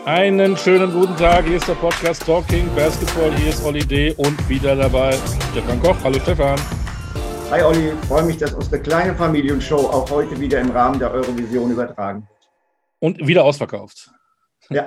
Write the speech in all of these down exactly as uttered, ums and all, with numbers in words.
Einen schönen guten Tag, hier ist der Podcast Talking Basketball, hier ist Olli D. und wieder dabei Stefan Koch. Hallo Stefan. Hi Olli, freue mich, dass unsere kleine Familienshow auch heute wieder im Rahmen der Eurovision übertragen wird. Und wieder ausverkauft. Ja.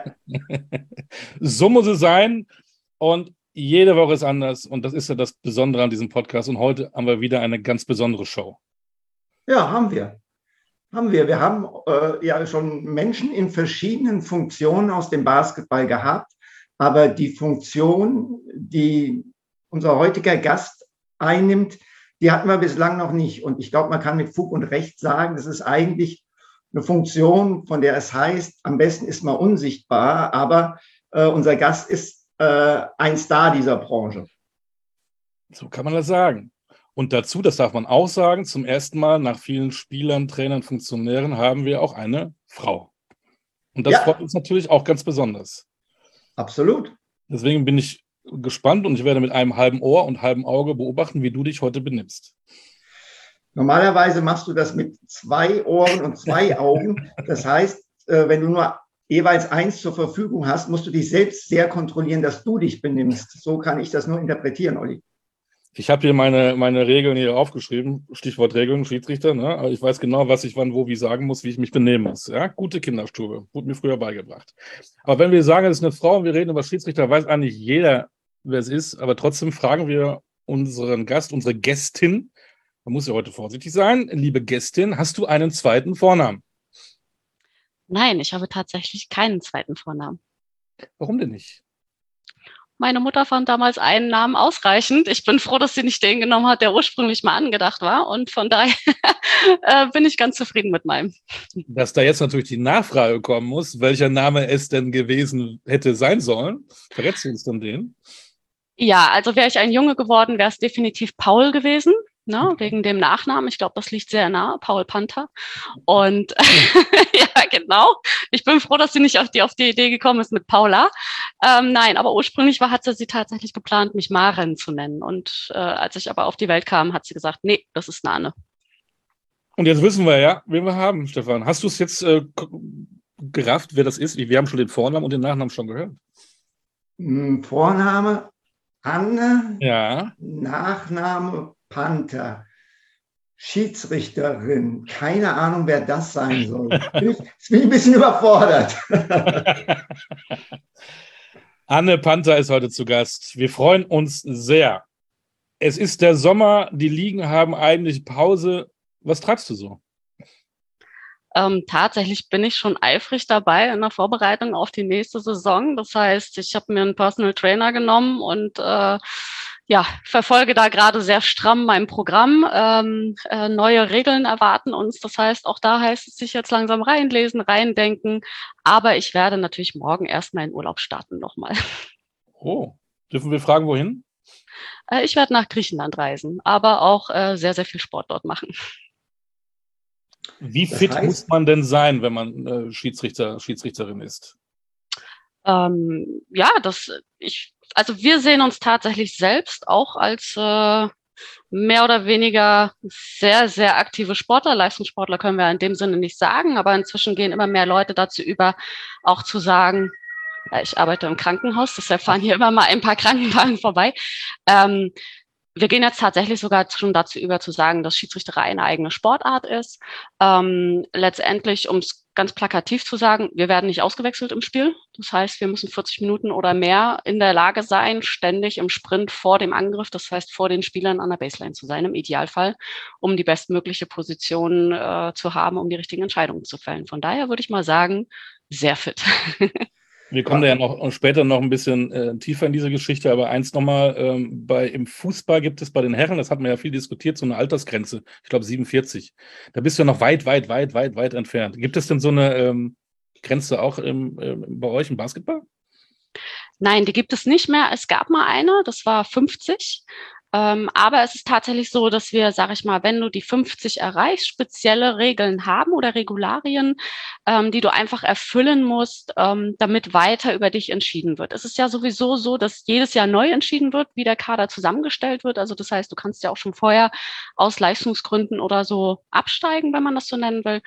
So muss es sein und jede Woche ist anders und das ist ja das Besondere an diesem Podcast und heute haben wir wieder eine ganz besondere Show. Ja, haben wir. Haben wir. Wir haben äh, ja schon Menschen in verschiedenen Funktionen aus dem Basketball gehabt, aber die Funktion, die unser heutiger Gast einnimmt, die hatten wir bislang noch nicht. Und ich glaube, man kann mit Fug und Recht sagen, das ist eigentlich eine Funktion, von der es heißt, am besten ist man unsichtbar, aber äh, unser Gast ist äh, ein Star dieser Branche. So kann man das sagen. Und dazu, das darf man auch sagen, zum ersten Mal nach vielen Spielern, Trainern, Funktionären haben wir auch eine Frau. Und das ja. freut uns natürlich auch ganz besonders. Absolut. Deswegen bin ich gespannt und ich werde mit einem halben Ohr und halbem Auge beobachten, wie du dich heute benimmst. Normalerweise machst du das mit zwei Ohren und zwei Augen. Das heißt, wenn du nur jeweils eins zur Verfügung hast, musst du dich selbst sehr kontrollieren, dass du dich benimmst. So kann ich das nur interpretieren, Olli. Ich habe hier meine, meine Regeln hier aufgeschrieben, Stichwort Regeln, Schiedsrichter, ne? Aber ich weiß genau, was ich wann, wo, wie sagen muss, wie ich mich benehmen muss. Ja? Gute Kinderstube, wurde mir früher beigebracht. Aber wenn wir sagen, es ist eine Frau und wir reden über Schiedsrichter, weiß eigentlich jeder, wer es ist, aber trotzdem fragen wir unseren Gast, unsere Gästin, man muss ja heute vorsichtig sein, liebe Gästin, hast du einen zweiten Vornamen? Nein, ich habe tatsächlich keinen zweiten Vornamen. Warum denn nicht? Meine Mutter fand damals einen Namen ausreichend. Ich bin froh, dass sie nicht den genommen hat, der ursprünglich mal angedacht war. Und von daher äh, bin ich ganz zufrieden mit meinem. Dass da jetzt natürlich die Nachfrage kommen muss, welcher Name es denn gewesen hätte sein sollen. Verrätst du uns dann den? Ja, also wäre ich ein Junge geworden, wäre es definitiv Paul gewesen. Ne, okay. Wegen dem Nachnamen. Ich glaube, das liegt sehr nah. Paul Panther. Und ja, genau. Ich bin froh, dass sie nicht auf die, auf die Idee gekommen ist mit Paula. Ähm, nein, aber ursprünglich war, hatte sie tatsächlich geplant, mich Maren zu nennen. Und äh, als ich aber auf die Welt kam, hat sie gesagt, nee, das ist Nane. Und jetzt wissen wir ja, wen wir haben, Stefan. Hast du es jetzt äh, gerafft, wer das ist? Wir haben schon den Vornamen und den Nachnamen schon gehört. Vorname Anne. Ja. Nachname Panther, Schiedsrichterin, keine Ahnung, wer das sein soll. Ich bin ein bisschen überfordert. Anne Panther ist heute zu Gast. Wir freuen uns sehr. Es ist der Sommer, die Ligen haben eigentlich Pause. Was treibst du so? Ähm, tatsächlich bin ich schon eifrig dabei in der Vorbereitung auf die nächste Saison. Das heißt, ich habe mir einen Personal Trainer genommen und äh, ja, verfolge da gerade sehr stramm mein Programm. Ähm, äh, neue Regeln erwarten uns. Das heißt, auch da heißt es sich jetzt langsam reinlesen, reindenken. Aber ich werde natürlich morgen erst meinen Urlaub starten nochmal. Oh, dürfen wir fragen, wohin? Äh, ich werde nach Griechenland reisen, aber auch äh, sehr, sehr viel Sport dort machen. Wie fit das heißt, muss man denn sein, wenn man äh, Schiedsrichter, Schiedsrichterin ist? Ähm, ja, das ich also wir sehen uns tatsächlich selbst auch als äh, mehr oder weniger sehr, sehr aktive Sportler. Leistungssportler können wir in dem Sinne nicht sagen, aber inzwischen gehen immer mehr Leute dazu über, auch zu sagen, ja, ich arbeite im Krankenhaus, deshalb fahren hier immer mal ein paar Krankenwagen vorbei. Ähm, Wir gehen jetzt tatsächlich sogar schon dazu über zu sagen, dass Schiedsrichterei eine eigene Sportart ist. Ähm, letztendlich, um es ganz plakativ zu sagen, wir werden nicht ausgewechselt im Spiel. Das heißt, wir müssen vierzig Minuten oder mehr in der Lage sein, ständig im Sprint vor dem Angriff, das heißt vor den Spielern an der Baseline zu sein, im Idealfall, um die bestmögliche Position äh, zu haben, um die richtigen Entscheidungen zu fällen. Von daher würde ich mal sagen, sehr fit. Wir kommen da ja noch später noch ein bisschen äh, tiefer in diese Geschichte, aber eins nochmal, ähm, bei, im Fußball gibt es bei den Herren, das hat man ja viel diskutiert, so eine Altersgrenze, ich glaube siebenundvierzig. Da bist du ja noch weit, weit, weit, weit, weit entfernt. Gibt es denn so eine ähm, Grenze auch im, äh, bei euch im Basketball? Nein, die gibt es nicht mehr. Es gab mal eine, das war fünfzig. Ähm, aber es ist tatsächlich so, dass wir, sag ich mal, wenn du die fünfzig erreichst, spezielle Regeln haben oder Regularien, ähm, die du einfach erfüllen musst, ähm, damit weiter über dich entschieden wird. Es ist ja sowieso so, dass jedes Jahr neu entschieden wird, wie der Kader zusammengestellt wird. Also das heißt, du kannst ja auch schon vorher aus Leistungsgründen oder so absteigen, wenn man das so nennen will.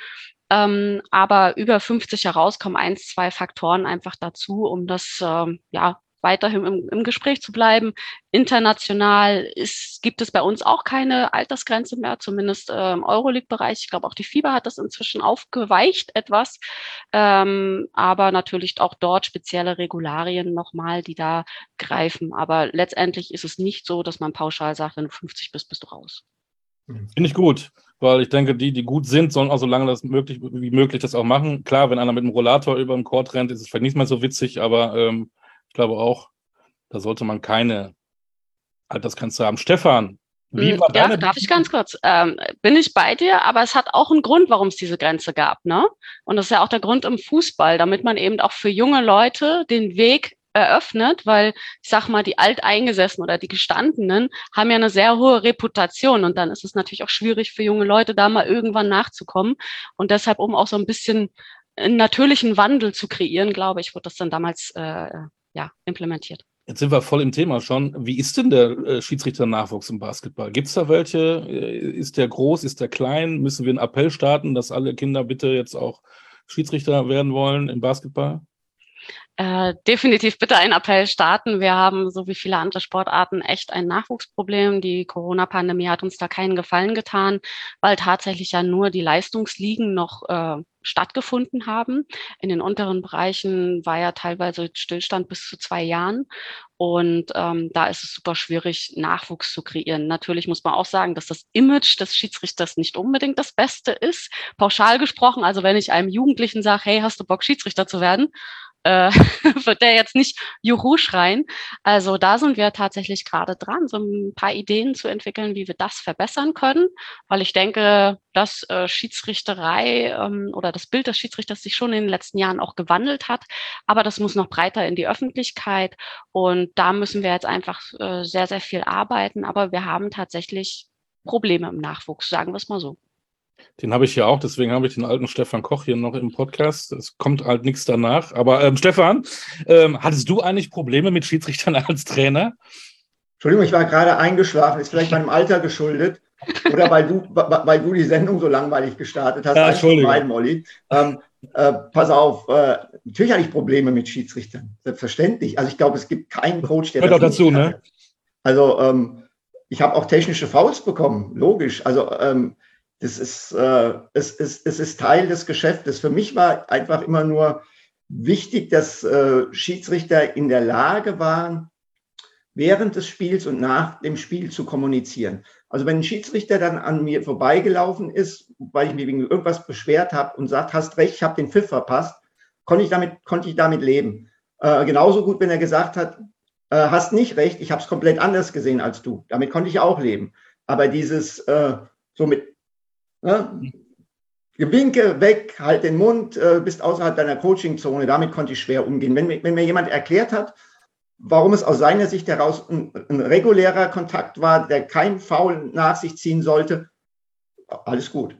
Ähm, aber über fünfzig heraus kommen eins, zwei Faktoren einfach dazu, um das ähm, ja weiterhin im, im Gespräch zu bleiben. International ist, gibt es bei uns auch keine Altersgrenze mehr, zumindest äh, im Euroleague-Bereich. Ich glaube, auch die FIBA hat das inzwischen aufgeweicht etwas. Ähm, aber natürlich auch dort spezielle Regularien nochmal, die da greifen. Aber letztendlich ist es nicht so, dass man pauschal sagt, wenn du fünfzig bist, bist du raus. Finde ich gut, weil ich denke, die, die gut sind, sollen auch so lange das möglich, wie möglich das auch machen. Klar, wenn einer mit einem Rollator über den Court rennt, ist es vielleicht nicht mehr so witzig, aber ähm, ich glaube auch, da sollte man keine Altersgrenze haben. Stefan, wie war Ja, deine... darf ich ganz kurz? Ähm, bin ich bei dir, aber es hat auch einen Grund, warum es diese Grenze gab, ne? Und das ist ja auch der Grund im Fußball, damit man eben auch für junge Leute den Weg eröffnet, weil ich sag mal, die Alteingesessenen oder die Gestandenen haben ja eine sehr hohe Reputation und dann ist es natürlich auch schwierig für junge Leute, da mal irgendwann nachzukommen. Und deshalb, um auch so ein bisschen einen natürlichen Wandel zu kreieren, glaube ich, wurde das dann damals äh, ja implementiert. Jetzt sind wir voll im Thema schon. Wie ist denn der äh, Schiedsrichter-Nachwuchs im Basketball? Gibt es da welche? Äh, Ist der groß? Ist der klein? Müssen wir einen Appell starten, dass alle Kinder bitte jetzt auch Schiedsrichter werden wollen im Basketball? Äh, definitiv bitte einen Appell starten. Wir haben, so wie viele andere Sportarten, echt ein Nachwuchsproblem. Die Corona-Pandemie hat uns da keinen Gefallen getan, weil tatsächlich ja nur die Leistungsligen noch äh, stattgefunden haben. In den unteren Bereichen war ja teilweise Stillstand bis zu zwei Jahren. Und ähm, da ist es super schwierig, Nachwuchs zu kreieren. Natürlich muss man auch sagen, dass das Image des Schiedsrichters nicht unbedingt das Beste ist. Pauschal gesprochen, also wenn ich einem Jugendlichen sage, hey, hast du Bock, Schiedsrichter zu werden? Äh, wird der jetzt nicht Juhu schreien. Also da sind wir tatsächlich gerade dran, so ein paar Ideen zu entwickeln, wie wir das verbessern können, weil ich denke, dass äh, Schiedsrichterei ähm, oder das Bild des Schiedsrichters sich schon in den letzten Jahren auch gewandelt hat, aber das muss noch breiter in die Öffentlichkeit und da müssen wir jetzt einfach äh, sehr, sehr viel arbeiten, aber wir haben tatsächlich Probleme im Nachwuchs, sagen wir es mal so. Den habe ich ja auch, deswegen habe ich den alten Stefan Koch hier noch im Podcast. Es kommt halt nichts danach. Aber ähm, Stefan, ähm, hattest du eigentlich Probleme mit Schiedsrichtern als Trainer? Entschuldigung, ich war gerade eingeschlafen, ist vielleicht meinem Alter geschuldet oder weil du, weil du die Sendung so langweilig gestartet hast. Ja, Entschuldigung. Mein, Molly. Ähm, äh, pass auf, äh, natürlich hatte ich Probleme mit Schiedsrichtern, selbstverständlich. Also ich glaube, es gibt keinen Coach, der Hört das auch dazu, nicht ne? hatte. Also ähm, ich habe auch technische Fouls bekommen, logisch. Also ähm, das ist, äh, es, ist, es ist Teil des Geschäftes. Für mich war einfach immer nur wichtig, dass äh, Schiedsrichter in der Lage waren, während des Spiels und nach dem Spiel zu kommunizieren. Also wenn ein Schiedsrichter dann an mir vorbeigelaufen ist, weil ich mich wegen irgendwas beschwert habe und sagt, hast recht, ich habe den Pfiff verpasst, konnte ich damit, konnte ich damit leben. Äh, genauso gut, wenn er gesagt hat, äh, hast nicht recht, ich habe es komplett anders gesehen als du. Damit konnte ich auch leben. Aber dieses äh, so mit ne, Gewinke, weg, halt den Mund, äh, bist außerhalb deiner Coachingzone, damit konnte ich schwer umgehen. Wenn, wenn mir jemand erklärt hat, warum es aus seiner Sicht heraus ein, ein regulärer Kontakt war, der kein Foul nach sich ziehen sollte, alles gut.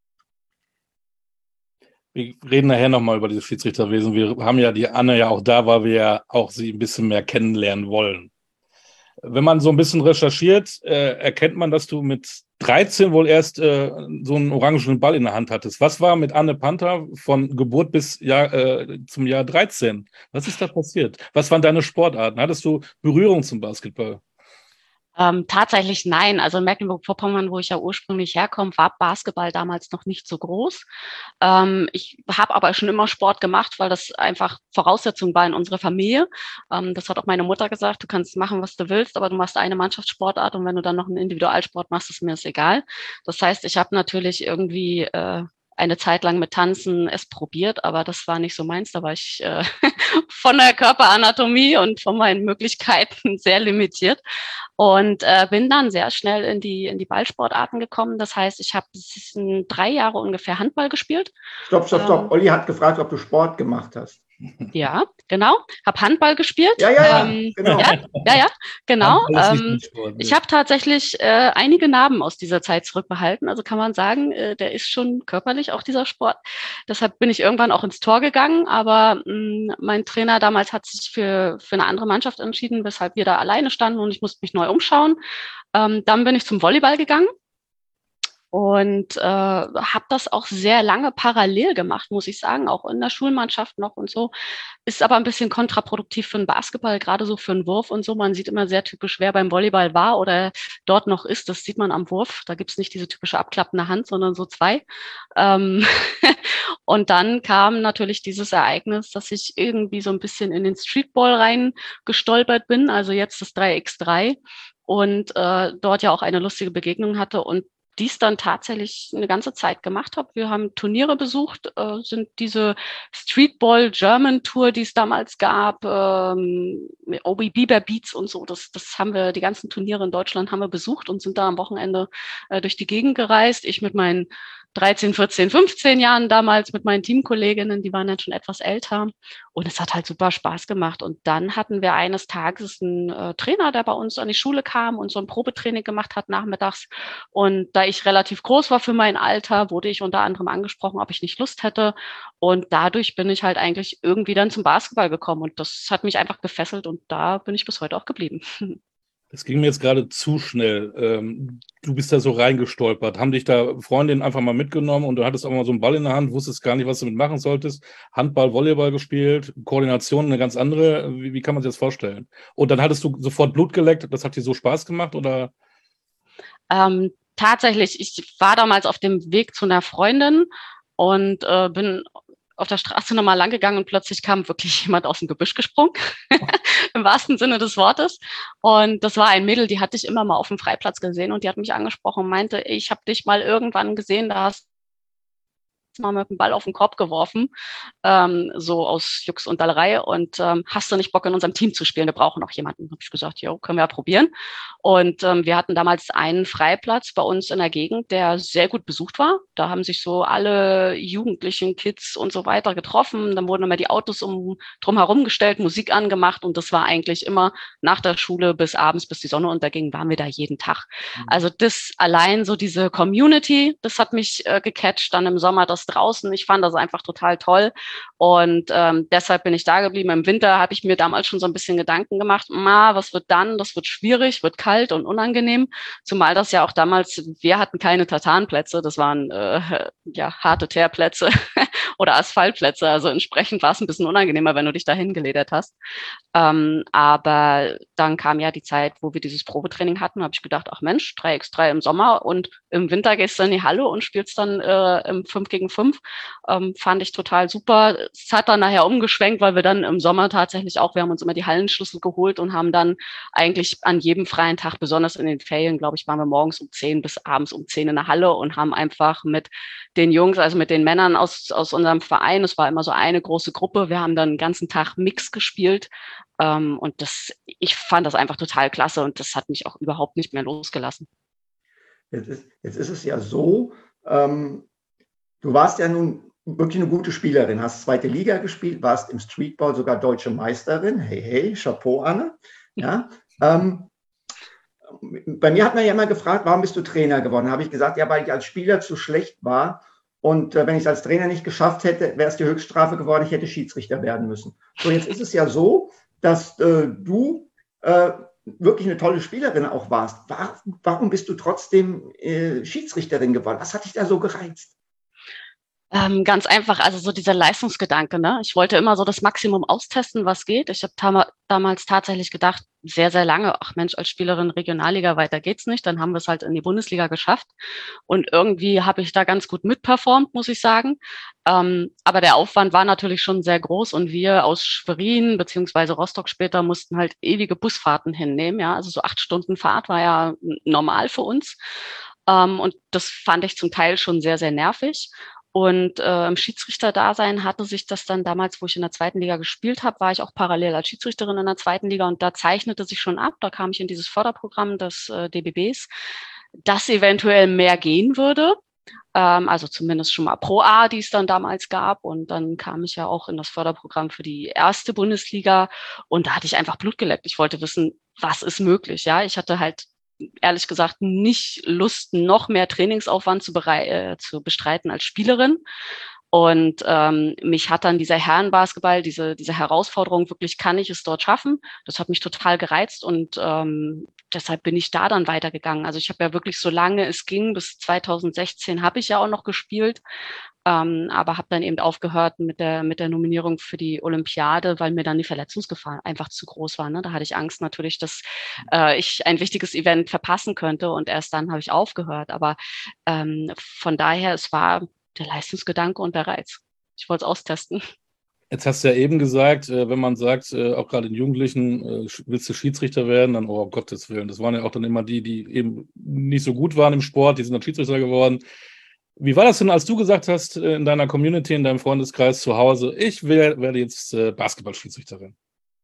Wir reden nachher nochmal über dieses Schiedsrichterwesen. Wir haben ja die Anne ja auch da, weil wir ja auch sie ein bisschen mehr kennenlernen wollen. Wenn man so ein bisschen recherchiert, äh, erkennt man, dass du mit dreizehn wohl erst äh, so einen orangenen Ball in der Hand hattest. Was war mit Anne Panther von Geburt bis Jahr, äh, zum Jahr dreizehn? Was ist da passiert? Was waren deine Sportarten? Hattest du Berührung zum Basketball? Ähm, tatsächlich nein. Also in Mecklenburg-Vorpommern, wo ich ja ursprünglich herkomme, war Basketball damals noch nicht so groß. Ähm, ich habe aber schon immer Sport gemacht, weil das einfach Voraussetzung war in unserer Familie. Ähm, das hat auch meine Mutter gesagt, du kannst machen, was du willst, aber du machst eine Mannschaftssportart und wenn du dann noch einen Individualsport machst, ist mir das egal. Das heißt, ich habe natürlich irgendwie äh, eine Zeit lang mit Tanzen es probiert, aber das war nicht so meins. Da war ich äh, von der Körperanatomie und von meinen Möglichkeiten sehr limitiert und äh, bin dann sehr schnell in die in die Ballsportarten gekommen. Das heißt, ich habe drei Jahre ungefähr Handball gespielt. Stopp, stopp, stopp. Ähm, Olli hat gefragt, ob du Sport gemacht hast. Ja, genau. Habe Handball gespielt. Ja, ja, ja, ähm, genau. Ja, ja, ja, genau. Ähm, Sport, ne? Ich habe tatsächlich äh, einige Narben aus dieser Zeit zurückbehalten. Also kann man sagen, äh, der ist schon körperlich auch dieser Sport. Deshalb bin ich irgendwann auch ins Tor gegangen. Aber mh, mein Trainer damals hat sich für, für eine andere Mannschaft entschieden, weshalb wir da alleine standen und ich musste mich neu umschauen. Ähm, dann bin ich zum Volleyball gegangen. und äh, habe das auch sehr lange parallel gemacht, muss ich sagen, auch in der Schulmannschaft noch und so. Ist aber ein bisschen kontraproduktiv für den Basketball, gerade so für den Wurf und so. Man sieht immer sehr typisch, wer beim Volleyball war oder dort noch ist. Das sieht man am Wurf. Da gibt's nicht diese typische abklappende Hand, sondern so zwei. Ähm und dann kam natürlich dieses Ereignis, dass ich irgendwie so ein bisschen in den Streetball rein gestolpert bin, also jetzt das drei gegen drei und äh, dort ja auch eine lustige Begegnung hatte und dies dann tatsächlich eine ganze Zeit gemacht habe. Wir haben Turniere besucht, äh, sind diese Streetball German Tour, die es damals gab, ähm, Obi Bieber Beats und so, das, das haben wir, die ganzen Turniere in Deutschland haben wir besucht und sind da am Wochenende äh, durch die Gegend gereist. Ich mit meinen dreizehn, vierzehn, fünfzehn Jahren damals mit meinen Teamkolleginnen, die waren dann schon etwas älter. Und es hat halt super Spaß gemacht. Und dann hatten wir eines Tages einen äh, Trainer, der bei uns an die Schule kam und so ein Probetraining gemacht hat nachmittags. Und da ich relativ groß war für mein Alter, wurde ich unter anderem angesprochen, ob ich nicht Lust hätte. Und dadurch bin ich halt eigentlich irgendwie dann zum Basketball gekommen. Und das hat mich einfach gefesselt und da bin ich bis heute auch geblieben. Das ging mir jetzt gerade zu schnell. Ähm, du bist da so reingestolpert. Haben dich da Freundinnen einfach mal mitgenommen und du hattest auch mal so einen Ball in der Hand, wusstest gar nicht, was du mit machen solltest. Handball, Volleyball gespielt, Koordination eine ganz andere. Wie, wie kann man sich das vorstellen? Und dann hattest du sofort Blut geleckt. Das hat dir so Spaß gemacht oder? Ähm, tatsächlich, ich war damals auf dem Weg zu einer Freundin und äh, bin auf der Straße nochmal lang gegangen und plötzlich kam wirklich jemand aus dem Gebüsch gesprungen, im wahrsten Sinne des Wortes. Und das war ein Mädel, die hatte ich immer mal auf dem Freiplatz gesehen und die hat mich angesprochen und meinte, ich habe dich mal irgendwann gesehen, da hast mal mit dem Ball auf den Korb geworfen, ähm, so aus Jux und Dallerei und ähm, hast du nicht Bock, in unserem Team zu spielen? Wir brauchen noch jemanden. Habe ich gesagt, jo, können wir ja probieren. Und ähm, wir hatten damals einen Freiplatz bei uns in der Gegend, der sehr gut besucht war. Da haben sich so alle Jugendlichen, Kids und so weiter getroffen. Dann wurden immer die Autos um drum herum gestellt, Musik angemacht und das war eigentlich immer nach der Schule bis abends, bis die Sonne unterging, waren wir da jeden Tag. Mhm. Also das allein so diese Community, das hat mich äh, gecatcht. Dann im Sommer das draußen. Ich fand das einfach total toll und ähm, deshalb bin ich da geblieben. Im Winter habe ich mir damals schon so ein bisschen Gedanken gemacht, ma, was wird dann? Das wird schwierig, wird kalt und unangenehm, zumal das ja auch damals, wir hatten keine Tartanplätze, das waren äh, ja harte Teerplätze oder Asphaltplätze, also entsprechend war es ein bisschen unangenehmer, wenn du dich dahin geledert hast. Ähm, aber dann kam ja die Zeit, wo wir dieses Probetraining hatten, habe ich gedacht, ach Mensch, drei gegen drei im Sommer und im Winter gehst du in die Halle und spielst dann äh, im fünf gegen fünf. Ähm, fand ich total super. Es hat dann nachher umgeschwenkt, weil wir dann im Sommer tatsächlich auch, wir haben uns immer die Hallenschlüssel geholt und haben dann eigentlich an jedem freien Tag, besonders in den Ferien, glaube ich, waren wir morgens um zehn bis abends um zehn in der Halle und haben einfach mit den Jungs, also mit den Männern aus, aus unserem Verein, es war immer so eine große Gruppe, wir haben dann den ganzen Tag Mix gespielt. Um, und das, ich fand das einfach total klasse und das hat mich auch überhaupt nicht mehr losgelassen. Jetzt ist, jetzt ist es ja so, ähm, du warst ja nun wirklich eine gute Spielerin, hast zweite Liga gespielt, warst im Streetball sogar deutsche Meisterin. Hey, hey, Chapeau, Anne. Ja, ähm, bei mir hat man ja immer gefragt, warum bist du Trainer geworden? Da habe ich gesagt, ja, weil ich als Spieler zu schlecht war. Und äh, wenn ich es als Trainer nicht geschafft hätte, wäre es die Höchststrafe geworden, ich hätte Schiedsrichter werden müssen. So, jetzt ist es ja so, dass äh, du äh, wirklich eine tolle Spielerin auch warst. War, warum bist du trotzdem äh, Schiedsrichterin geworden? Was hat dich da so gereizt? Ähm, ganz einfach, also so dieser Leistungsgedanke, ne? Ich wollte immer so das Maximum austesten, was geht. Ich habe tam- damals tatsächlich gedacht, sehr, sehr lange, ach Mensch, als Spielerin Regionalliga, weiter geht's nicht. Dann haben wir es halt in die Bundesliga geschafft. Und irgendwie habe ich da ganz gut mitperformt, muss ich sagen. Ähm, aber der Aufwand war natürlich schon sehr groß und wir aus Schwerin beziehungsweise Rostock später mussten halt ewige Busfahrten hinnehmen. Ja, also so acht Stunden Fahrt war ja normal für uns. Ähm, und das fand ich zum Teil schon sehr, sehr nervig. Und äh, im Schiedsrichterdasein hatte sich das dann damals, wo ich in der zweiten Liga gespielt habe, war ich auch parallel als Schiedsrichterin in der zweiten Liga und da zeichnete sich schon ab, da kam ich in dieses Förderprogramm des äh, D B Bs, dass eventuell mehr gehen würde, ähm, also zumindest schon mal Pro A, die es dann damals gab und dann kam ich ja auch in das Förderprogramm für die erste Bundesliga und da hatte ich einfach Blut geleckt. Ich wollte wissen, was ist möglich, ja, ich hatte halt ehrlich gesagt nicht Lust, noch mehr Trainingsaufwand zu, berei- äh, zu bestreiten als Spielerin. Und ähm, mich hat dann dieser Herrenbasketball, diese, diese Herausforderung, wirklich kann ich es dort schaffen? Das hat mich total gereizt und ähm, deshalb bin ich da dann weitergegangen. Also ich habe ja wirklich, solange es ging, bis zwanzig sechzehn habe ich ja auch noch gespielt, ähm, aber habe dann eben aufgehört mit der, mit der Nominierung für die Olympiade, weil mir dann die Verletzungsgefahr einfach zu groß war. Ne? Da hatte ich Angst natürlich, dass äh, ich ein wichtiges Event verpassen könnte, und erst dann habe ich aufgehört. Aber ähm, von daher, es war der Leistungsgedanke und der Reiz. Ich wollte es austesten. Jetzt hast du ja eben gesagt, äh, wenn man sagt, äh, auch gerade in Jugendlichen, äh, willst du Schiedsrichter werden, dann, oh, um Gottes Willen. Das waren ja auch dann immer die, die eben nicht so gut waren im Sport, die sind dann Schiedsrichter geworden. Wie war das denn, als du gesagt hast, äh, in deiner Community, in deinem Freundeskreis zu Hause, ich will, werde jetzt äh, Basketballschiedsrichterin?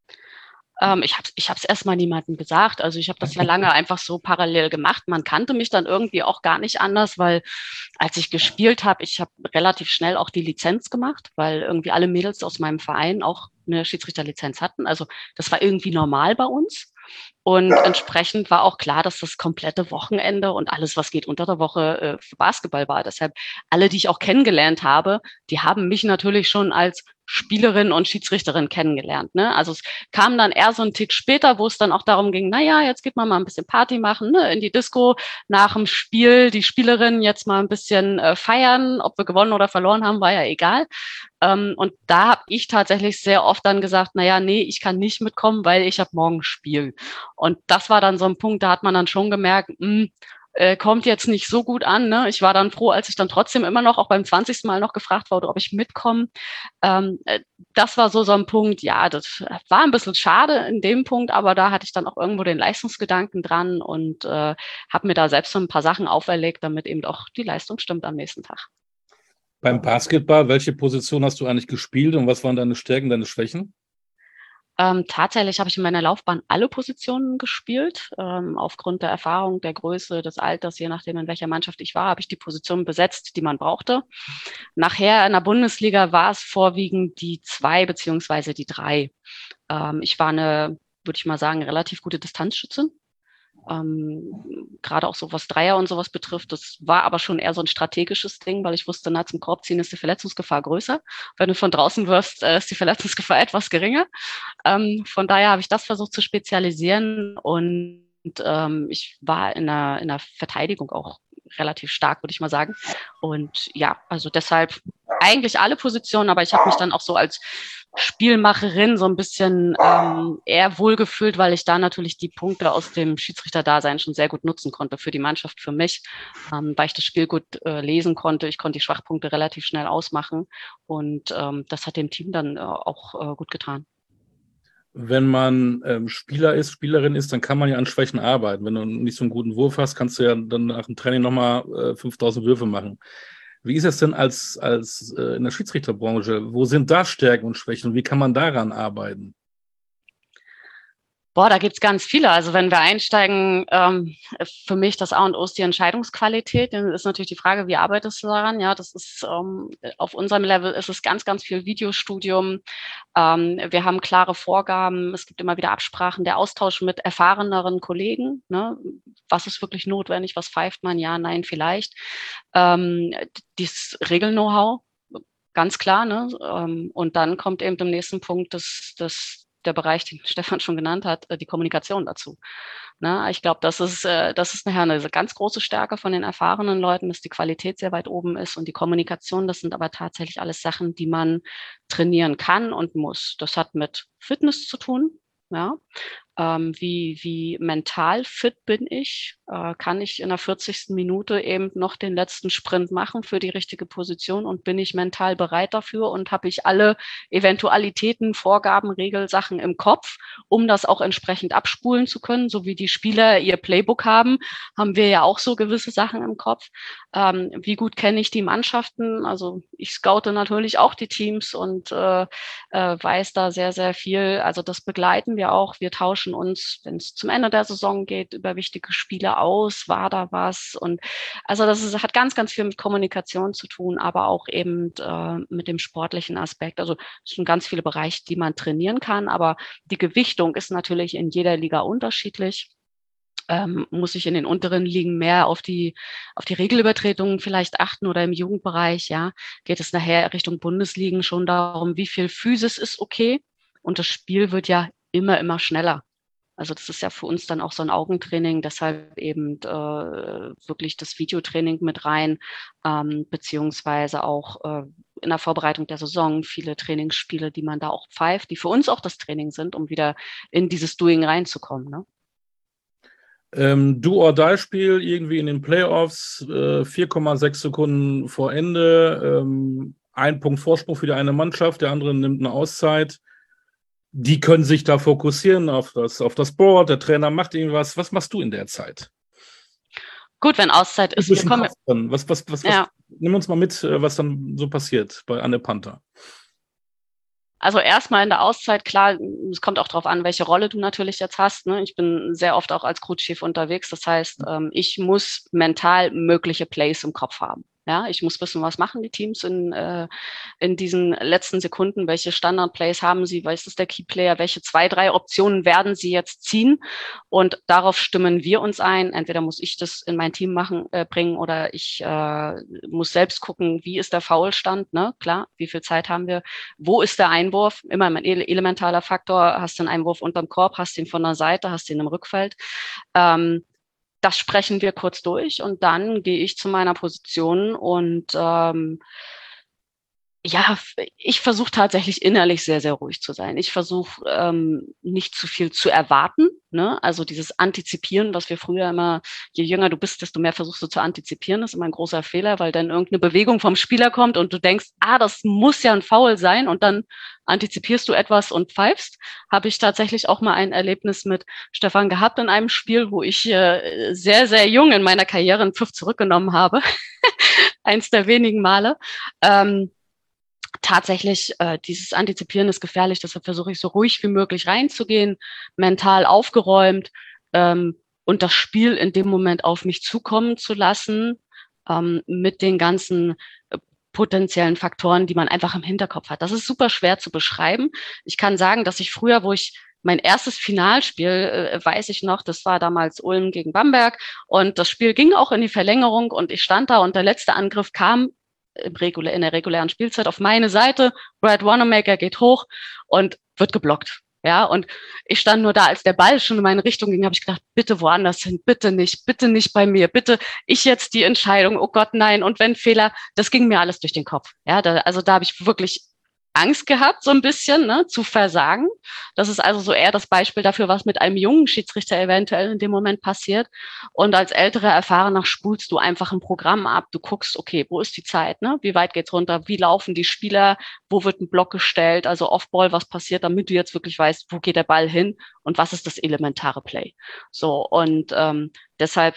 Ähm, ich habe ich habe es erstmal niemandem gesagt. Also ich habe das ja lange einfach so parallel gemacht. Man kannte mich dann irgendwie auch gar nicht anders, weil als ich gespielt habe, ich habe relativ schnell auch die Lizenz gemacht, weil irgendwie alle Mädels aus meinem Verein auch eine Schiedsrichterlizenz hatten. Also das war irgendwie normal bei uns. Und entsprechend war auch klar, dass das komplette Wochenende und alles, was geht unter der Woche, äh, für Basketball war. Deshalb alle, die ich auch kennengelernt habe, die haben mich natürlich schon als Spielerin und Schiedsrichterin kennengelernt. Ne? Also es kam dann eher so ein Tick später, wo es dann auch darum ging, naja, jetzt geht man mal ein bisschen Party machen, ne? In die Disco, nach dem Spiel die Spielerin jetzt mal ein bisschen äh, feiern. Ob wir gewonnen oder verloren haben, war ja egal. Ähm, und da habe ich tatsächlich sehr oft dann gesagt, naja, nee, ich kann nicht mitkommen, weil ich habe morgen Spiel. Und das war dann so ein Punkt, da hat man dann schon gemerkt, mh, äh, kommt jetzt nicht so gut an. Ne? Ich war dann froh, als ich dann trotzdem immer noch, auch beim zwanzigsten Mal noch gefragt wurde, ob ich mitkomme. Ähm, äh, das war so so ein Punkt, ja, das war ein bisschen schade in dem Punkt, aber da hatte ich dann auch irgendwo den Leistungsgedanken dran und äh, habe mir da selbst so ein paar Sachen auferlegt, damit eben auch die Leistung stimmt am nächsten Tag. Beim Basketball, welche Position hast du eigentlich gespielt und was waren deine Stärken, deine Schwächen? Ähm, tatsächlich habe ich in meiner Laufbahn alle Positionen gespielt. Ähm, aufgrund der Erfahrung, der Größe, des Alters, je nachdem, in welcher Mannschaft ich war, habe ich die Position besetzt, die man brauchte. Nachher in der Bundesliga war es vorwiegend die zwei beziehungsweise die drei. Ähm, ich war eine, würde ich mal sagen, relativ gute Distanzschützin. Ähm, gerade auch so was Dreier und sowas betrifft. Das war aber schon eher so ein strategisches Ding, weil ich wusste, na, zum Korb ziehen ist die Verletzungsgefahr größer. Wenn du von draußen wirfst, äh, ist die Verletzungsgefahr etwas geringer. Ähm, von daher habe ich das versucht zu spezialisieren und ähm, ich war in der, in der Verteidigung auch relativ stark, würde ich mal sagen. Und ja, also deshalb eigentlich alle Positionen, aber ich habe mich dann auch so als Spielmacherin so ein bisschen ähm, eher wohlgefühlt, weil ich da natürlich die Punkte aus dem Schiedsrichterdasein schon sehr gut nutzen konnte für die Mannschaft, für mich, ähm, weil ich das Spiel gut äh, lesen konnte. Ich konnte die Schwachpunkte relativ schnell ausmachen und ähm, das hat dem Team dann äh, auch äh, gut getan. Wenn man ähm, Spieler ist, Spielerin ist, dann kann man ja an Schwächen arbeiten. Wenn du nicht so einen guten Wurf hast, kannst du ja dann nach dem Training nochmal äh, fünftausend Würfe machen. Wie ist es denn als, als äh, in der Schiedsrichterbranche? Wo sind da Stärken und Schwächen? Wie kann man daran arbeiten? Boah, da gibt's ganz viele. Also wenn wir einsteigen, ähm, für mich das A und O ist die Entscheidungsqualität. Dann ist natürlich die Frage, wie arbeitest du daran? Ja, das ist ähm, auf unserem Level ist es ganz, ganz viel Videostudium. Ähm, wir haben klare Vorgaben. Es gibt immer wieder Absprachen, der Austausch mit erfahreneren Kollegen. Ne? Was ist wirklich notwendig? Was pfeift man? Ja, nein, vielleicht. Ähm, dieses Regel-Know-how, ganz klar. Ne? Ähm, und dann kommt eben im nächsten Punkt das, das der Bereich, den Stefan schon genannt hat, die Kommunikation dazu. Na, ich glaube, das ist, das ist nachher eine ganz große Stärke von den erfahrenen Leuten, dass die Qualität sehr weit oben ist und die Kommunikation, das sind aber tatsächlich alles Sachen, die man trainieren kann und muss. Das hat mit Fitness zu tun, ja. Ähm, wie, wie mental fit bin ich? Äh, kann ich in der vierzigsten Minute eben noch den letzten Sprint machen für die richtige Position und bin ich mental bereit dafür und habe ich alle Eventualitäten, Vorgaben, Regelsachen im Kopf, um das auch entsprechend abspulen zu können, so wie die Spieler ihr Playbook haben, haben wir ja auch so gewisse Sachen im Kopf. Ähm, wie gut kenne ich die Mannschaften? Also ich scoute natürlich auch die Teams und äh, äh, weiß da sehr, sehr viel. Also das begleiten wir auch. Wir tauschen uns, wenn es zum Ende der Saison geht, über wichtige Spiele aus, war da was und also das ist, hat ganz, ganz viel mit Kommunikation zu tun, aber auch eben äh, mit dem sportlichen Aspekt. Also es sind ganz viele Bereiche, die man trainieren kann, aber die Gewichtung ist natürlich in jeder Liga unterschiedlich. Ähm, muss ich in den unteren Ligen mehr auf die, auf die Regelübertretungen vielleicht achten oder im Jugendbereich, ja, geht es nachher Richtung Bundesligen schon darum, wie viel Physis ist okay und das Spiel wird ja immer, immer schneller. Also das ist ja für uns dann auch so ein Augentraining, deshalb eben äh, wirklich das Videotraining mit rein, ähm, beziehungsweise auch äh, in der Vorbereitung der Saison viele Trainingsspiele, die man da auch pfeift, die für uns auch das Training sind, um wieder in dieses Doing reinzukommen. Ne? Ähm, Do-or-Die-Spiel irgendwie in den Playoffs, äh, vier Komma sechs Sekunden vor Ende, ähm, ein Punkt Vorsprung für die eine Mannschaft, der andere nimmt eine Auszeit. Die können sich da fokussieren auf das, auf das Board, der Trainer macht irgendwas. Was machst du in der Zeit? Gut, wenn Auszeit ist, wir kommen. Was, was, was, ja. was, nimm uns mal mit, was dann so passiert bei Anne Panther. Also erstmal in der Auszeit, klar, es kommt auch darauf an, welche Rolle du natürlich jetzt hast. Ne? Ich bin sehr oft auch als Crewchief unterwegs. Das heißt, ähm, ich muss mental mögliche Plays im Kopf haben. Ja, ich muss wissen, was machen die Teams in, äh, in diesen letzten Sekunden, welche Standard-Plays haben sie, was ist der Key-Player, welche zwei, drei Optionen werden sie jetzt ziehen und darauf stimmen wir uns ein. Entweder muss ich das in mein Team machen, äh, bringen oder ich äh, muss selbst gucken, wie ist der Foulstand, ne? Klar, wie viel Zeit haben wir, wo ist der Einwurf, immer ein elementaler Faktor, hast du einen Einwurf unterm Korb, hast du ihn von der Seite, hast du ihn im Rückfeld, ähm, das sprechen wir kurz durch und dann gehe ich zu meiner Position und ähm, ja, ich versuche tatsächlich innerlich sehr, sehr ruhig zu sein. Ich versuche ähm, nicht zu viel zu erwarten, ne? Also dieses Antizipieren, was wir früher immer, je jünger du bist, desto mehr versuchst du zu antizipieren, das ist immer ein großer Fehler, weil dann irgendeine Bewegung vom Spieler kommt und du denkst, ah, das muss ja ein Foul sein und dann antizipierst du etwas und pfeifst. Habe ich tatsächlich auch mal ein Erlebnis mit Stefan gehabt in einem Spiel, wo ich äh, sehr, sehr jung in meiner Karriere einen Pfiff zurückgenommen habe. Eins der wenigen Male. Ähm, Tatsächlich, äh, dieses Antizipieren ist gefährlich, deshalb versuche ich so ruhig wie möglich reinzugehen, mental aufgeräumt ähm, und das Spiel in dem Moment auf mich zukommen zu lassen, ähm, mit den ganzen äh, potenziellen Faktoren, die man einfach im Hinterkopf hat. Das ist super schwer zu beschreiben. Ich kann sagen, dass ich früher, wo ich mein erstes Finalspiel, äh, weiß ich noch, das war damals Ulm gegen Bamberg und das Spiel ging auch in die Verlängerung und ich stand da und der letzte Angriff kam im Regulär, in der regulären Spielzeit auf meine Seite. Brad Wanamaker geht hoch und wird geblockt. Ja, und ich stand nur da, als der Ball schon in meine Richtung ging, habe ich gedacht, bitte woanders hin, bitte nicht, bitte nicht bei mir, bitte ich jetzt die Entscheidung, oh Gott, nein, und wenn Fehler, das ging mir alles durch den Kopf. Ja, da, also da habe ich wirklich Angst gehabt, so ein bisschen, ne, zu versagen. Das ist also so eher das Beispiel dafür, was mit einem jungen Schiedsrichter eventuell in dem Moment passiert. Und als älterer Erfahrener spulst du einfach ein Programm ab. Du guckst, okay, wo ist die Zeit, ne? Wie weit geht's runter? Wie laufen die Spieler? Wo wird ein Block gestellt? Also Off-Ball, was passiert, damit du jetzt wirklich weißt, wo geht der Ball hin und was ist das elementare Play? So, und ähm, deshalb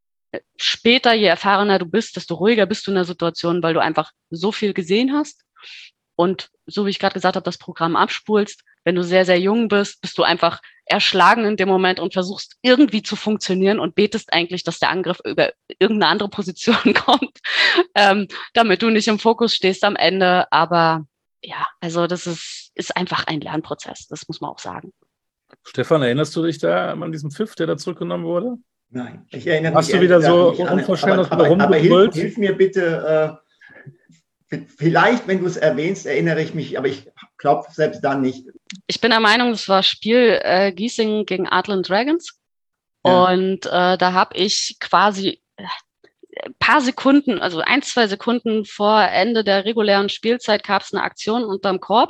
später, je erfahrener du bist, desto ruhiger bist du in der Situation, weil du einfach so viel gesehen hast. Und so wie ich gerade gesagt habe, das Programm abspulst. Wenn du sehr, sehr jung bist, bist du einfach erschlagen in dem Moment und versuchst irgendwie zu funktionieren und betest eigentlich, dass der Angriff über irgendeine andere Position kommt, ähm, damit du nicht im Fokus stehst am Ende. Aber ja, also das ist, ist einfach ein Lernprozess, das muss man auch sagen. Stefan, erinnerst du dich da an diesen Pfiff, der da zurückgenommen wurde? Nein, ich erinnere Hast mich. Hast du wieder so an, unverschämt aber, aber, aber hilf, rumgebrüllt? hilf mir bitte. Äh, Vielleicht, wenn du es erwähnst, erinnere ich mich, aber ich glaube selbst dann nicht. Ich bin der Meinung, das war Spiel äh, Giesing gegen Adler Dragons. Ja. Und äh, da habe ich quasi ein paar Sekunden, also ein, zwei Sekunden vor Ende der regulären Spielzeit gab es eine Aktion unterm Korb.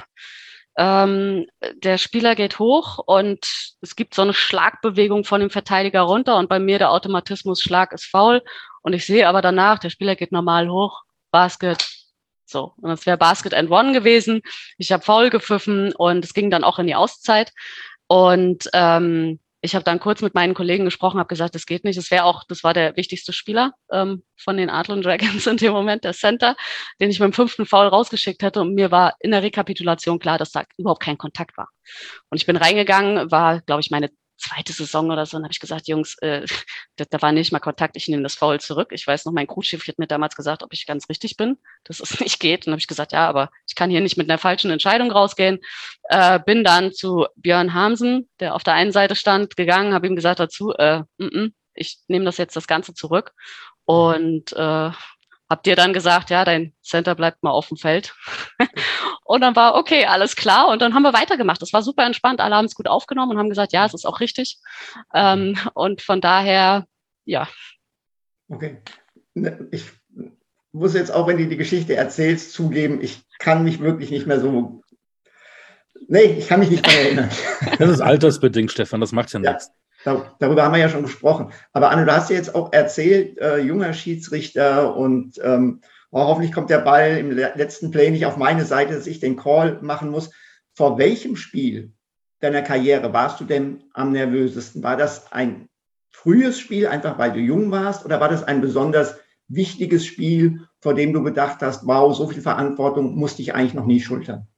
Ähm, der Spieler geht hoch und es gibt so eine Schlagbewegung von dem Verteidiger runter und bei mir der Automatismus Schlag ist faul und ich sehe aber danach, der Spieler geht normal hoch, Basket. So, und das wäre Basket and One gewesen. Ich habe Foul gepfiffen und es ging dann auch in die Auszeit. Und ähm, ich habe dann kurz mit meinen Kollegen gesprochen, habe gesagt, das geht nicht. Das wäre auch, das war der wichtigste Spieler ähm, von den Adler Dragons in dem Moment, der Center, den ich mit dem fünften Foul rausgeschickt hätte. Und mir war in der Rekapitulation klar, dass da überhaupt kein Kontakt war. Und ich bin reingegangen, war, glaube ich, meine zweite Saison oder so, und habe ich gesagt, Jungs, äh, da, da war nicht mal Kontakt, ich nehme das Foul zurück. Ich weiß noch, mein Crewchief hat mir damals gesagt, ob ich ganz richtig bin, dass es nicht geht. Und habe ich gesagt, ja, aber ich kann hier nicht mit einer falschen Entscheidung rausgehen. Äh, bin dann zu Björn Hamsen, der auf der einen Seite stand, gegangen, habe ihm gesagt dazu, äh, m -m, ich nehme das jetzt das Ganze zurück. Und äh, hab dir dann gesagt, ja, dein Center bleibt mal auf dem Feld. Und dann war, okay, alles klar. Und dann haben wir weitergemacht. Das war super entspannt. Alle haben es gut aufgenommen und haben gesagt, ja, es ist auch richtig. Ähm, und von daher, ja. Okay. Ich muss jetzt auch, wenn du die Geschichte erzählst, zugeben, ich kann mich wirklich nicht mehr so. Nee, ich kann mich nicht mehr erinnern. Das ist altersbedingt, Stefan, das macht ja, ja nichts. Darüber haben wir ja schon gesprochen. Aber Anne, du hast ja jetzt auch erzählt, äh, junger Schiedsrichter und ähm, oh, hoffentlich kommt der Ball im letzten Play nicht auf meine Seite, dass ich den Call machen muss. Vor welchem Spiel deiner Karriere warst du denn am nervösesten? War das ein frühes Spiel, einfach weil du jung warst, oder war das ein besonders wichtiges Spiel, vor dem du gedacht hast, wow, so viel Verantwortung musste ich eigentlich noch nie schultern?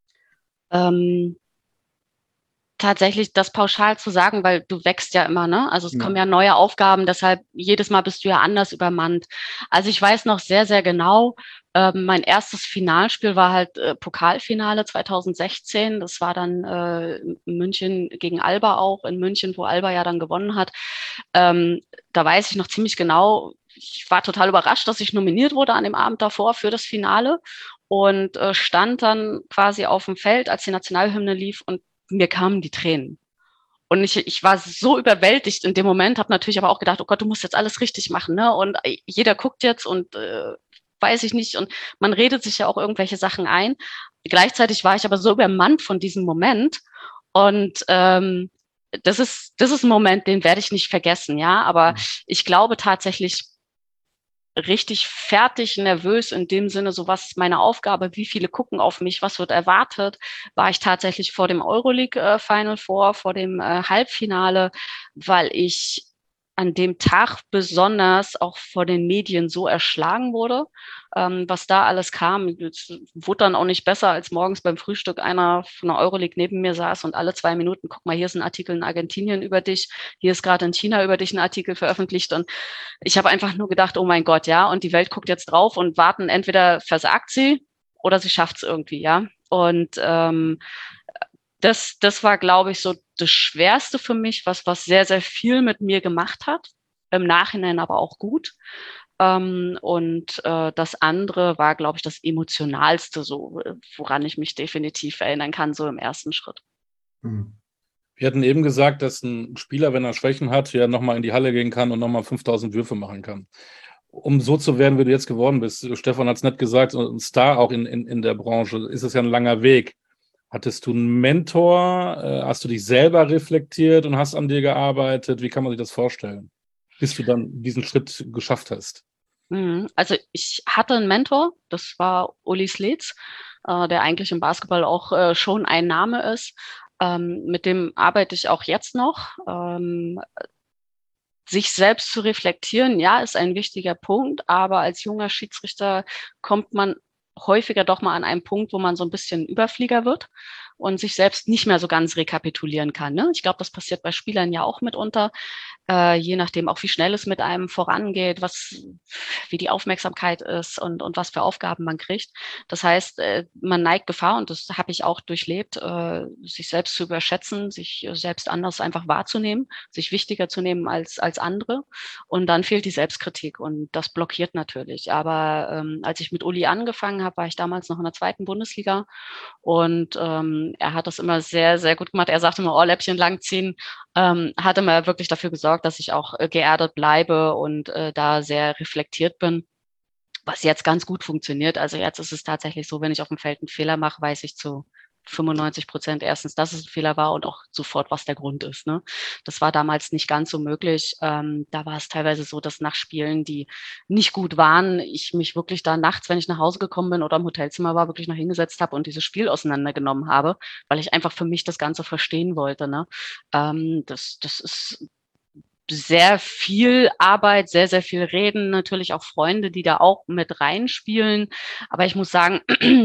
Ähm, tatsächlich das pauschal zu sagen, weil du wächst ja immer, ne? Also es ja. kommen ja neue Aufgaben, deshalb jedes Mal bist du ja anders übermannt. Also ich weiß noch sehr, sehr genau, äh, mein erstes Finalspiel war halt äh, Pokalfinale zwanzig sechzehn. Das war dann äh, München gegen Alba auch, in München, wo Alba ja dann gewonnen hat. Ähm, da weiß ich noch ziemlich genau, ich war total überrascht, dass ich nominiert wurde an dem Abend davor für das Finale und äh, stand dann quasi auf dem Feld, als die Nationalhymne lief, und mir kamen die Tränen. Und ich, ich war so überwältigt in dem Moment, habe natürlich aber auch gedacht, oh Gott, du musst jetzt alles richtig machen, ne? Und jeder guckt jetzt und äh, weiß ich nicht. Und man redet sich ja auch irgendwelche Sachen ein. Gleichzeitig war ich aber so übermannt von diesem Moment. Und ähm, das ist, das ist ein Moment, den werde ich nicht vergessen, ja. Aber ich glaube tatsächlich, richtig fertig, nervös in dem Sinne, so was ist meine Aufgabe, wie viele gucken auf mich, was wird erwartet, war ich tatsächlich vor dem Euroleague-Final Four, vor dem äh, Halbfinale, weil ich an dem Tag besonders auch vor den Medien so erschlagen wurde, ähm, was da alles kam. Es wurde dann auch nicht besser, als morgens beim Frühstück einer von der Euroleague neben mir saß und alle zwei Minuten, guck mal, hier ist ein Artikel in Argentinien über dich, hier ist gerade in China über dich ein Artikel veröffentlicht, und ich habe einfach nur gedacht, oh mein Gott, ja, und die Welt guckt jetzt drauf und warten, entweder versagt sie oder sie schafft es irgendwie, ja. Und ähm, das, das war, glaube ich, so das Schwerste für mich, was, was sehr, sehr viel mit mir gemacht hat, im Nachhinein aber auch gut. Ähm, und äh, das andere war, glaube ich, das Emotionalste, so, woran ich mich definitiv erinnern kann, so im ersten Schritt. Wir hatten eben gesagt, dass ein Spieler, wenn er Schwächen hat, ja nochmal in die Halle gehen kann und nochmal fünftausend Würfe machen kann. Um so zu werden, wie du jetzt geworden bist, Stefan hat es nett gesagt, ein Star auch in, in, in der Branche, ist es ja ein langer Weg. Hattest du einen Mentor? Hast du dich selber reflektiert und hast an dir gearbeitet? Wie kann man sich das vorstellen, bis du dann diesen Schritt geschafft hast? Also ich hatte einen Mentor, das war Uli Sleetz, der eigentlich im Basketball auch schon ein Name ist. Mit dem arbeite ich auch jetzt noch. Sich selbst zu reflektieren, ja, ist ein wichtiger Punkt, aber als junger Schiedsrichter kommt man häufiger doch mal an einen Punkt, wo man so ein bisschen Überflieger wird und sich selbst nicht mehr so ganz rekapitulieren kann. Ne? Ich glaube, das passiert bei Spielern ja auch mitunter, äh, je nachdem auch, wie schnell es mit einem vorangeht, was, wie die Aufmerksamkeit ist und, und was für Aufgaben man kriegt. Das heißt, äh, man neigt Gefahr, und das habe ich auch durchlebt, äh, sich selbst zu überschätzen, sich selbst anders einfach wahrzunehmen, sich wichtiger zu nehmen als, als andere. Und dann fehlt die Selbstkritik, und das blockiert natürlich. Aber ähm, als ich mit Uli angefangen habe, war ich damals noch in der zweiten Bundesliga, und ähm, er hat das immer sehr, sehr gut gemacht. Er sagte immer, Ohrläppchen langziehen, ähm, hat immer wirklich dafür gesorgt, dass ich auch äh, geerdet bleibe und äh, da sehr reflektiert bin, was jetzt ganz gut funktioniert. Also jetzt ist es tatsächlich so, wenn ich auf dem Feld einen Fehler mache, weiß ich zu fünfundneunzig Prozent erstens, dass es ein Fehler war, und auch sofort, was der Grund ist. Ne? Das war damals nicht ganz so möglich. Ähm, da war es teilweise so, dass nach Spielen, die nicht gut waren, ich mich wirklich da nachts, wenn ich nach Hause gekommen bin oder im Hotelzimmer war, wirklich noch hingesetzt habe und dieses Spiel auseinandergenommen habe, weil ich einfach für mich das Ganze verstehen wollte. Ne? Ähm, das, das ist sehr viel Arbeit, sehr, sehr viel Reden, natürlich auch Freunde, die da auch mit reinspielen. Aber ich muss sagen, dass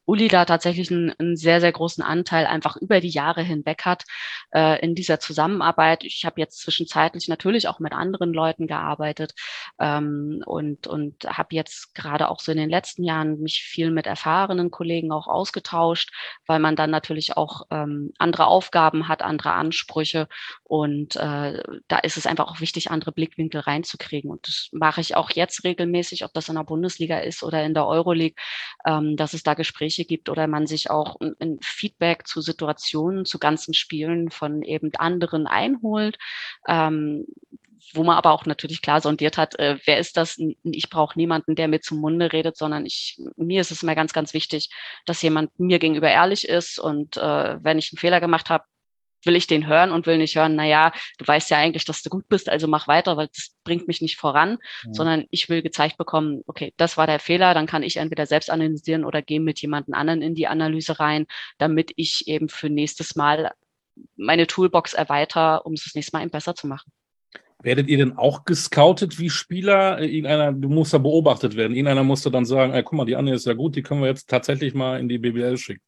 Uli da tatsächlich einen, einen sehr, sehr großen Anteil einfach über die Jahre hinweg hat äh, in dieser Zusammenarbeit. Ich habe jetzt zwischenzeitlich natürlich auch mit anderen Leuten gearbeitet ähm, und, und habe jetzt gerade auch so in den letzten Jahren mich viel mit erfahrenen Kollegen auch ausgetauscht, weil man dann natürlich auch ähm, andere Aufgaben hat, andere Ansprüche und äh, da ist es einfach auch wichtig, andere Blickwinkel reinzukriegen und das mache ich auch jetzt regelmäßig, ob das in der Bundesliga ist oder in der Euroleague, ähm, dass es da Gespräche gibt oder man sich auch ein, ein Feedback zu Situationen, zu ganzen Spielen von eben anderen einholt, ähm, wo man aber auch natürlich klar sondiert hat, äh, wer ist das? Ich brauche niemanden, der mir zum Munde redet, sondern ich, mir ist es immer ganz, ganz wichtig, dass jemand mir gegenüber ehrlich ist und äh, wenn ich einen Fehler gemacht habe, will ich den hören und will nicht hören, naja, du weißt ja eigentlich, dass du gut bist, also mach weiter, weil das bringt mich nicht voran, ja. Sondern ich will gezeigt bekommen, okay, das war der Fehler, dann kann ich entweder selbst analysieren oder gehe mit jemandem anderen in die Analyse rein, damit ich eben für nächstes Mal meine Toolbox erweitere, um es das nächste Mal eben besser zu machen. Werdet ihr denn auch gescoutet wie Spieler? Irgendeiner, du musst da beobachtet werden. Irgendeiner musste dann sagen, ey, guck mal, die Anne ist ja gut, die können wir jetzt tatsächlich mal in die B B L schicken.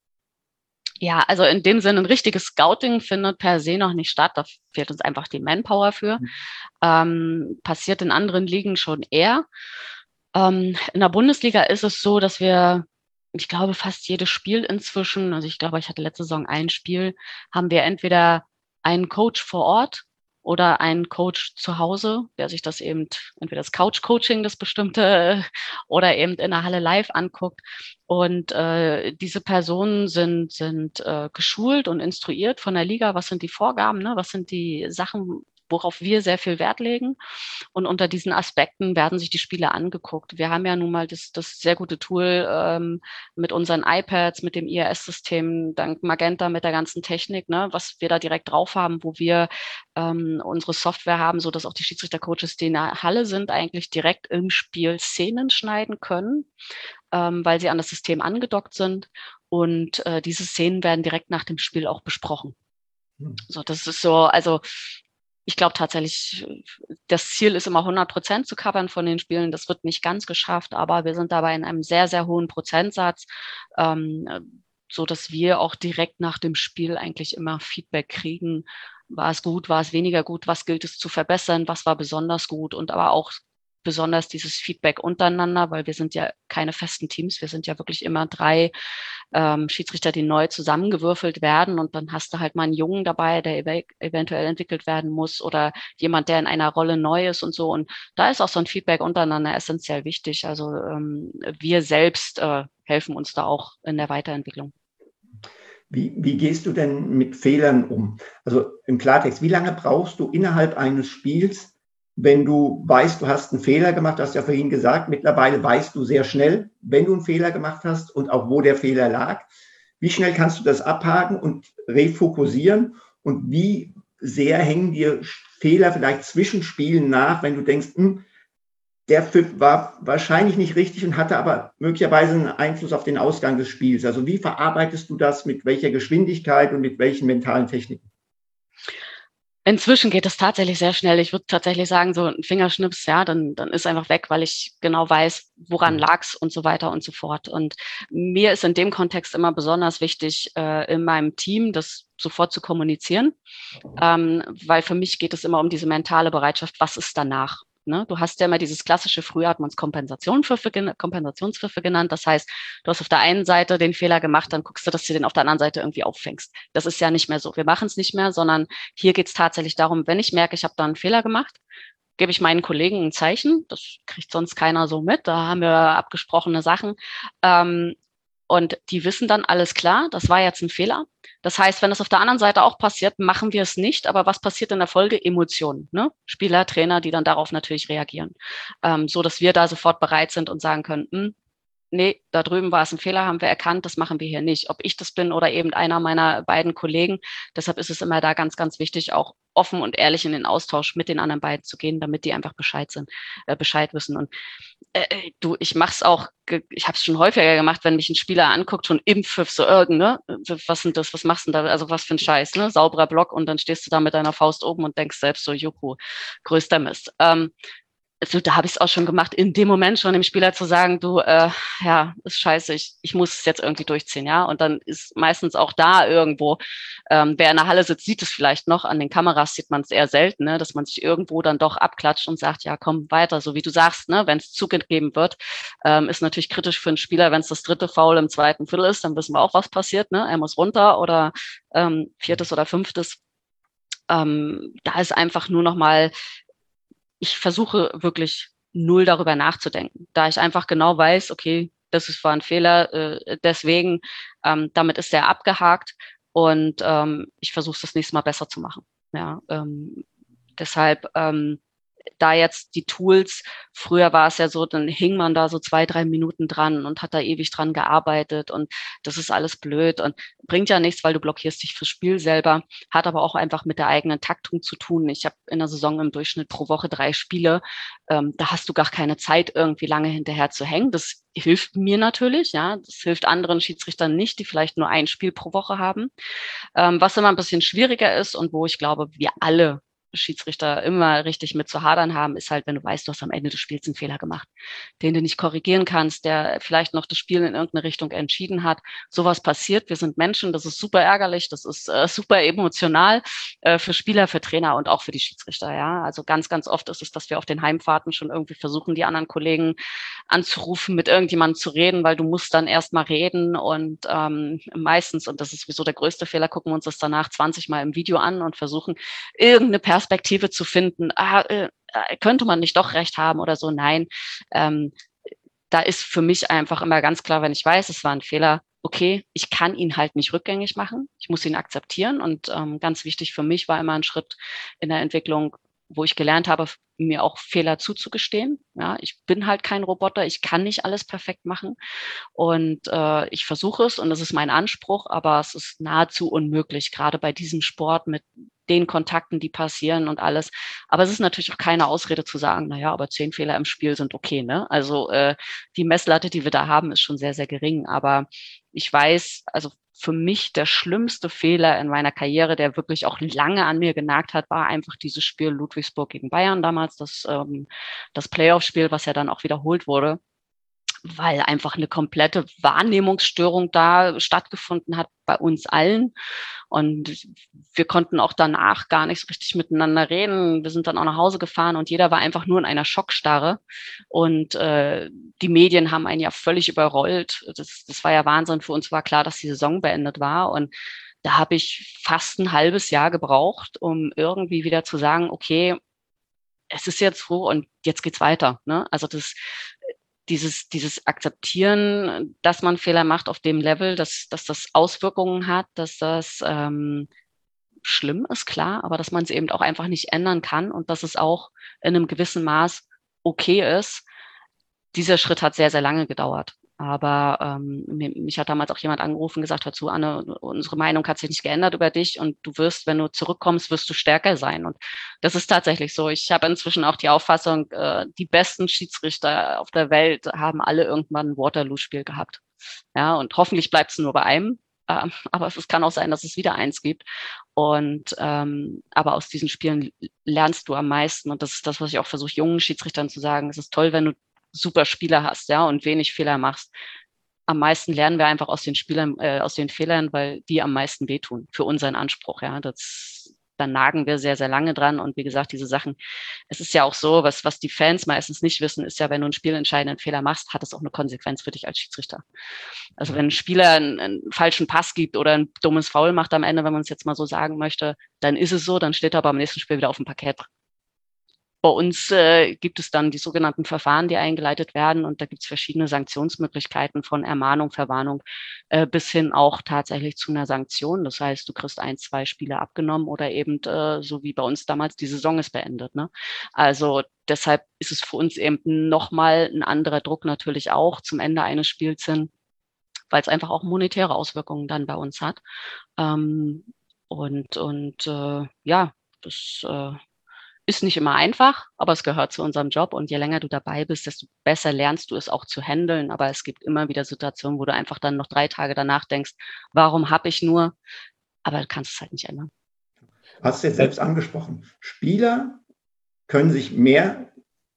Ja, also in dem Sinne, ein richtiges Scouting findet per se noch nicht statt. Da fehlt uns einfach die Manpower für. Mhm. Ähm, passiert in anderen Ligen schon eher. Ähm, in der Bundesliga ist es so, dass wir, ich glaube, fast jedes Spiel inzwischen, also ich glaube, ich hatte letzte Saison ein Spiel, haben wir entweder einen Coach vor Ort oder einen Coach zu Hause, der sich das eben, entweder das Couch-Coaching, das bestimmte, oder eben in der Halle live anguckt. Und äh, diese Personen sind, sind äh, geschult und instruiert von der Liga. Was sind die Vorgaben, ne? Was sind die Sachen, worauf wir sehr viel Wert legen. Und unter diesen Aspekten werden sich die Spiele angeguckt. Wir haben ja nun mal das, das sehr gute Tool ähm, mit unseren iPads, mit dem I R S-System, dank Magenta, mit der ganzen Technik, ne, was wir da direkt drauf haben, wo wir ähm, unsere Software haben, so dass auch die Schiedsrichtercoaches, die in der Halle sind, eigentlich direkt im Spiel Szenen schneiden können, ähm, weil sie an das System angedockt sind. Und äh, diese Szenen werden direkt nach dem Spiel auch besprochen. Hm. So, das ist so, also ich glaube tatsächlich, das Ziel ist immer hundert Prozent zu covern von den Spielen. Das wird nicht ganz geschafft, aber wir sind dabei in einem sehr, sehr hohen Prozentsatz, ähm, so dass wir auch direkt nach dem Spiel eigentlich immer Feedback kriegen. War es gut, war es weniger gut, was gilt es zu verbessern, was war besonders gut und aber auch besonders dieses Feedback untereinander, weil wir sind ja keine festen Teams. Wir sind ja wirklich immer drei ähm, Schiedsrichter, die neu zusammengewürfelt werden und dann hast du halt mal einen Jungen dabei, der ev- eventuell entwickelt werden muss oder jemand, der in einer Rolle neu ist und so. Und da ist auch so ein Feedback untereinander essentiell wichtig. Also ähm, wir selbst äh, helfen uns da auch in der Weiterentwicklung. Wie, wie gehst du denn mit Fehlern um? Also im Klartext, wie lange brauchst du innerhalb eines Spiels, wenn du weißt, du hast einen Fehler gemacht, du hast ja vorhin gesagt, mittlerweile weißt du sehr schnell, wenn du einen Fehler gemacht hast und auch wo der Fehler lag. Wie schnell kannst du das abhaken und refokussieren? Und wie sehr hängen dir Fehler vielleicht zwischen Spielen nach, wenn du denkst, hm, der Pfiff war wahrscheinlich nicht richtig und hatte aber möglicherweise einen Einfluss auf den Ausgang des Spiels. Also wie verarbeitest du das, mit welcher Geschwindigkeit und mit welchen mentalen Techniken? Inzwischen geht es tatsächlich sehr schnell. Ich würde tatsächlich sagen, so ein Fingerschnips, ja, dann, dann ist einfach weg, weil ich genau weiß, woran lag's und so weiter und so fort. Und mir ist in dem Kontext immer besonders wichtig, äh, in meinem Team das sofort zu kommunizieren, ähm, weil für mich geht es immer um diese mentale Bereitschaft, was ist danach? Ne? Du hast ja immer dieses klassische, früher hat man es Kompensationspfiffe, Kompensationspfiffe genannt. Das heißt, du hast auf der einen Seite den Fehler gemacht, dann guckst du, dass du den auf der anderen Seite irgendwie auffängst. Das ist ja nicht mehr so. Wir machen es nicht mehr, sondern hier geht es tatsächlich darum, wenn ich merke, ich habe da einen Fehler gemacht, gebe ich meinen Kollegen ein Zeichen. Das kriegt sonst keiner so mit. Da haben wir abgesprochene Sachen. Ähm, Und die wissen dann, alles klar, das war jetzt ein Fehler. Das heißt, wenn das auf der anderen Seite auch passiert, machen wir es nicht. Aber was passiert in der Folge? Emotionen, ne? Spieler, Trainer, die dann darauf natürlich reagieren. Ähm, so dass wir da sofort bereit sind und sagen können, hm, nee, da drüben war es ein Fehler, haben wir erkannt, das machen wir hier nicht. Ob ich das bin oder eben einer meiner beiden Kollegen. Deshalb ist es immer da ganz, ganz wichtig, auch offen und ehrlich in den Austausch mit den anderen beiden zu gehen, damit die einfach Bescheid sind, äh, Bescheid wissen. Und äh, du, ich mach's auch, ich habe es schon häufiger gemacht, wenn mich ein Spieler anguckt, schon im Pfiff so irgend, ne? Was sind das, was machst du denn da? Also was für ein Scheiß, ne? Sauberer Block und dann stehst du da mit deiner Faust oben und denkst selbst so, juhu, größter Mist. Ähm, also da habe ich es auch schon gemacht, in dem Moment schon dem Spieler zu sagen, du, äh, ja, ist scheiße, ich, ich muss es jetzt irgendwie durchziehen, ja. Und dann ist meistens auch da irgendwo, ähm, wer in der Halle sitzt, sieht es vielleicht noch, an den Kameras sieht man es eher selten, ne, dass man sich irgendwo dann doch abklatscht und sagt, ja, komm weiter, so wie du sagst, ne, wenn es zugegeben wird, ähm, ist natürlich kritisch für einen Spieler, wenn es das dritte Foul im zweiten Viertel ist, dann wissen wir auch, was passiert, ne, er muss runter oder ähm, viertes oder fünftes. Ähm, da ist einfach nur noch mal, ich versuche wirklich null darüber nachzudenken, da ich einfach genau weiß, okay, das ist, war ein Fehler, äh, deswegen, ähm, damit ist der abgehakt und ähm, ich versuche es das nächste Mal besser zu machen. Ja, ähm, deshalb ähm, da jetzt die Tools, früher war es ja so, dann hing man da so zwei, drei Minuten dran und hat da ewig dran gearbeitet und das ist alles blöd und bringt ja nichts, weil du blockierst dich fürs Spiel selber, hat aber auch einfach mit der eigenen Taktung zu tun. Ich habe in der Saison im Durchschnitt pro Woche drei Spiele, ähm, da hast du gar keine Zeit, irgendwie lange hinterher zu hängen. Das hilft mir natürlich, ja, das hilft anderen Schiedsrichtern nicht, die vielleicht nur ein Spiel pro Woche haben. Ähm, was immer ein bisschen schwieriger ist und wo ich glaube, wir alle Schiedsrichter immer richtig mit zu hadern haben, ist halt, wenn du weißt, du hast am Ende des Spiels einen Fehler gemacht, den du nicht korrigieren kannst, der vielleicht noch das Spiel in irgendeine Richtung entschieden hat. Sowas passiert. Wir sind Menschen, das ist super ärgerlich, das ist äh, super emotional äh, für Spieler, für Trainer und auch für die Schiedsrichter. Ja, also ganz, ganz oft ist es, dass wir auf den Heimfahrten schon irgendwie versuchen, die anderen Kollegen anzurufen, mit irgendjemandem zu reden, weil du musst dann erst mal reden und ähm, meistens, und das ist sowieso der größte Fehler, gucken wir uns das danach zwanzig Mal im Video an und versuchen, irgendeine Perspektive zu finden. Ah, äh, könnte man nicht doch recht haben oder so? Nein. Ähm, da ist für mich einfach immer ganz klar, wenn ich weiß, es war ein Fehler, okay, ich kann ihn halt nicht rückgängig machen. Ich muss ihn akzeptieren. Und ähm, ganz wichtig für mich war immer ein Schritt in der Entwicklung, wo ich gelernt habe, mir auch Fehler zuzugestehen. Ja, ich bin halt kein Roboter, ich kann nicht alles perfekt machen und äh, ich versuche es und das ist mein Anspruch, aber es ist nahezu unmöglich, gerade bei diesem Sport mit den Kontakten, die passieren und alles. Aber es ist natürlich auch keine Ausrede zu sagen, naja, aber zehn Fehler im Spiel sind okay, ne? Also äh, die Messlatte, die wir da haben, ist schon sehr, sehr gering. Aber ich weiß, also für mich der schlimmste Fehler in meiner Karriere, der wirklich auch lange an mir genagt hat, war einfach dieses Spiel Ludwigsburg gegen Bayern damals, das, ähm, das Playoff-Spiel, was ja dann auch wiederholt wurde, weil einfach eine komplette Wahrnehmungsstörung da stattgefunden hat bei uns allen. Und wir konnten auch danach gar nicht so richtig miteinander reden. Wir sind dann auch nach Hause gefahren und jeder war einfach nur in einer Schockstarre. Und äh, die Medien haben einen ja völlig überrollt. Das, das war ja Wahnsinn. Für uns war klar, dass die Saison beendet war. Und da habe ich fast ein halbes Jahr gebraucht, um irgendwie wieder zu sagen, okay, es ist jetzt so und jetzt geht's weiter. Ne? Also das dieses, dieses Akzeptieren, dass man Fehler macht auf dem Level, dass, dass das Auswirkungen hat, dass das ähm, schlimm ist, klar, aber dass man es eben auch einfach nicht ändern kann und dass es auch in einem gewissen Maß okay ist. Dieser Schritt hat sehr, sehr lange gedauert. Aber ähm, mich hat damals auch jemand angerufen und gesagt, hör zu, Anne, unsere Meinung hat sich nicht geändert über dich und du wirst, wenn du zurückkommst, wirst du stärker sein. Und das ist tatsächlich so. Ich habe inzwischen auch die Auffassung, äh, die besten Schiedsrichter auf der Welt haben alle irgendwann ein Waterloo-Spiel gehabt. Ja, und hoffentlich bleibt es nur bei einem. Ähm, aber es kann auch sein, dass es wieder eins gibt. Und ähm, aber aus diesen Spielen lernst du am meisten. Und das ist das, was ich auch versuche, jungen Schiedsrichtern zu sagen. Es ist toll, wenn du super Spieler hast, ja, und wenig Fehler machst. Am meisten lernen wir einfach aus den Spielern, äh, aus den Fehlern, weil die am meisten wehtun für unseren Anspruch, ja. Das, da nagen wir sehr, sehr lange dran. Und wie gesagt, diese Sachen, es ist ja auch so, was, was die Fans meistens nicht wissen, ist ja, wenn du einen spielentscheidenden Fehler machst, hat es auch eine Konsequenz für dich als Schiedsrichter. Also wenn ein Spieler einen, einen falschen Pass gibt oder ein dummes Foul macht am Ende, wenn man es jetzt mal so sagen möchte, dann ist es so, dann steht er aber am nächsten Spiel wieder auf dem Parkett. Bei uns äh, gibt es dann die sogenannten Verfahren, die eingeleitet werden und da gibt es verschiedene Sanktionsmöglichkeiten von Ermahnung, Verwarnung äh, bis hin auch tatsächlich zu einer Sanktion. Das heißt, du kriegst ein, zwei Spiele abgenommen oder eben äh, so wie bei uns damals, die Saison ist beendet. Ne? Also deshalb ist es für uns eben nochmal ein anderer Druck natürlich auch zum Ende eines Spiels hin, weil es einfach auch monetäre Auswirkungen dann bei uns hat. Ähm, und und äh, ja, das äh, ist nicht immer einfach, aber es gehört zu unserem Job und je länger du dabei bist, desto besser lernst du es auch zu handeln. Aber es gibt immer wieder Situationen, wo du einfach dann noch drei Tage danach denkst, warum habe ich nur, aber du kannst es halt nicht ändern. Du hast es jetzt selbst angesprochen. Spieler können sich mehr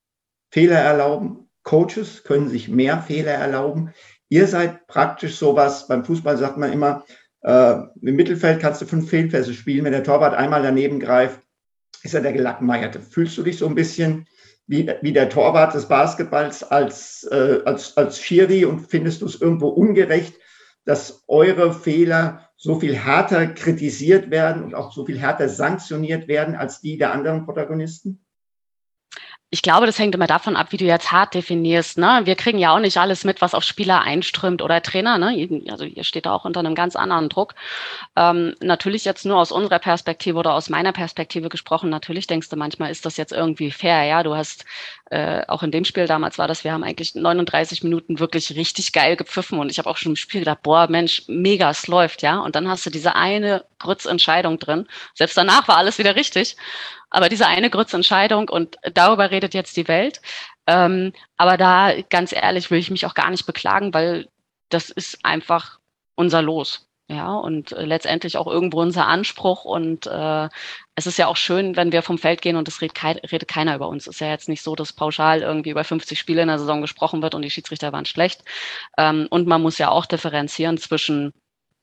Fehler erlauben. Coaches können sich mehr Fehler erlauben. Ihr seid praktisch sowas, beim Fußball sagt man immer, äh, im Mittelfeld kannst du fünf Fehlpässe spielen, wenn der Torwart einmal daneben greift, ist er der Gelackmeierte. Fühlst du dich so ein bisschen wie, wie der Torwart des Basketballs als, äh, als, als Schiri und findest du es irgendwo ungerecht, dass eure Fehler so viel härter kritisiert werden und auch so viel härter sanktioniert werden als die der anderen Protagonisten? Ich glaube, das hängt immer davon ab, wie du jetzt hart definierst. Ne? Wir kriegen ja auch nicht alles mit, was auf Spieler einströmt oder Trainer. Ne? Also ihr steht da auch unter einem ganz anderen Druck. Ähm, natürlich jetzt nur aus unserer Perspektive oder aus meiner Perspektive gesprochen. Natürlich denkst du manchmal, ist das jetzt irgendwie fair? Ja, du hast äh, auch in dem Spiel damals war das, wir haben eigentlich neununddreißig Minuten wirklich richtig geil gepfiffen und ich habe auch schon im Spiel gedacht, boah, Mensch, mega, es läuft, ja. Und dann hast du diese eine Grützentscheidung drin. Selbst danach war alles wieder richtig. Aber diese eine Grützentscheidung und darüber redet jetzt die Welt. Ähm, aber da, ganz ehrlich, will ich mich auch gar nicht beklagen, weil das ist einfach unser Los. Ja, und äh, letztendlich auch irgendwo unser Anspruch. Und äh, es ist ja auch schön, wenn wir vom Feld gehen und es redet, kei- redet keiner über uns. Es ist ja jetzt nicht so, dass pauschal irgendwie über fünfzig Spiele in der Saison gesprochen wird und die Schiedsrichter waren schlecht. Ähm, und man muss ja auch differenzieren zwischen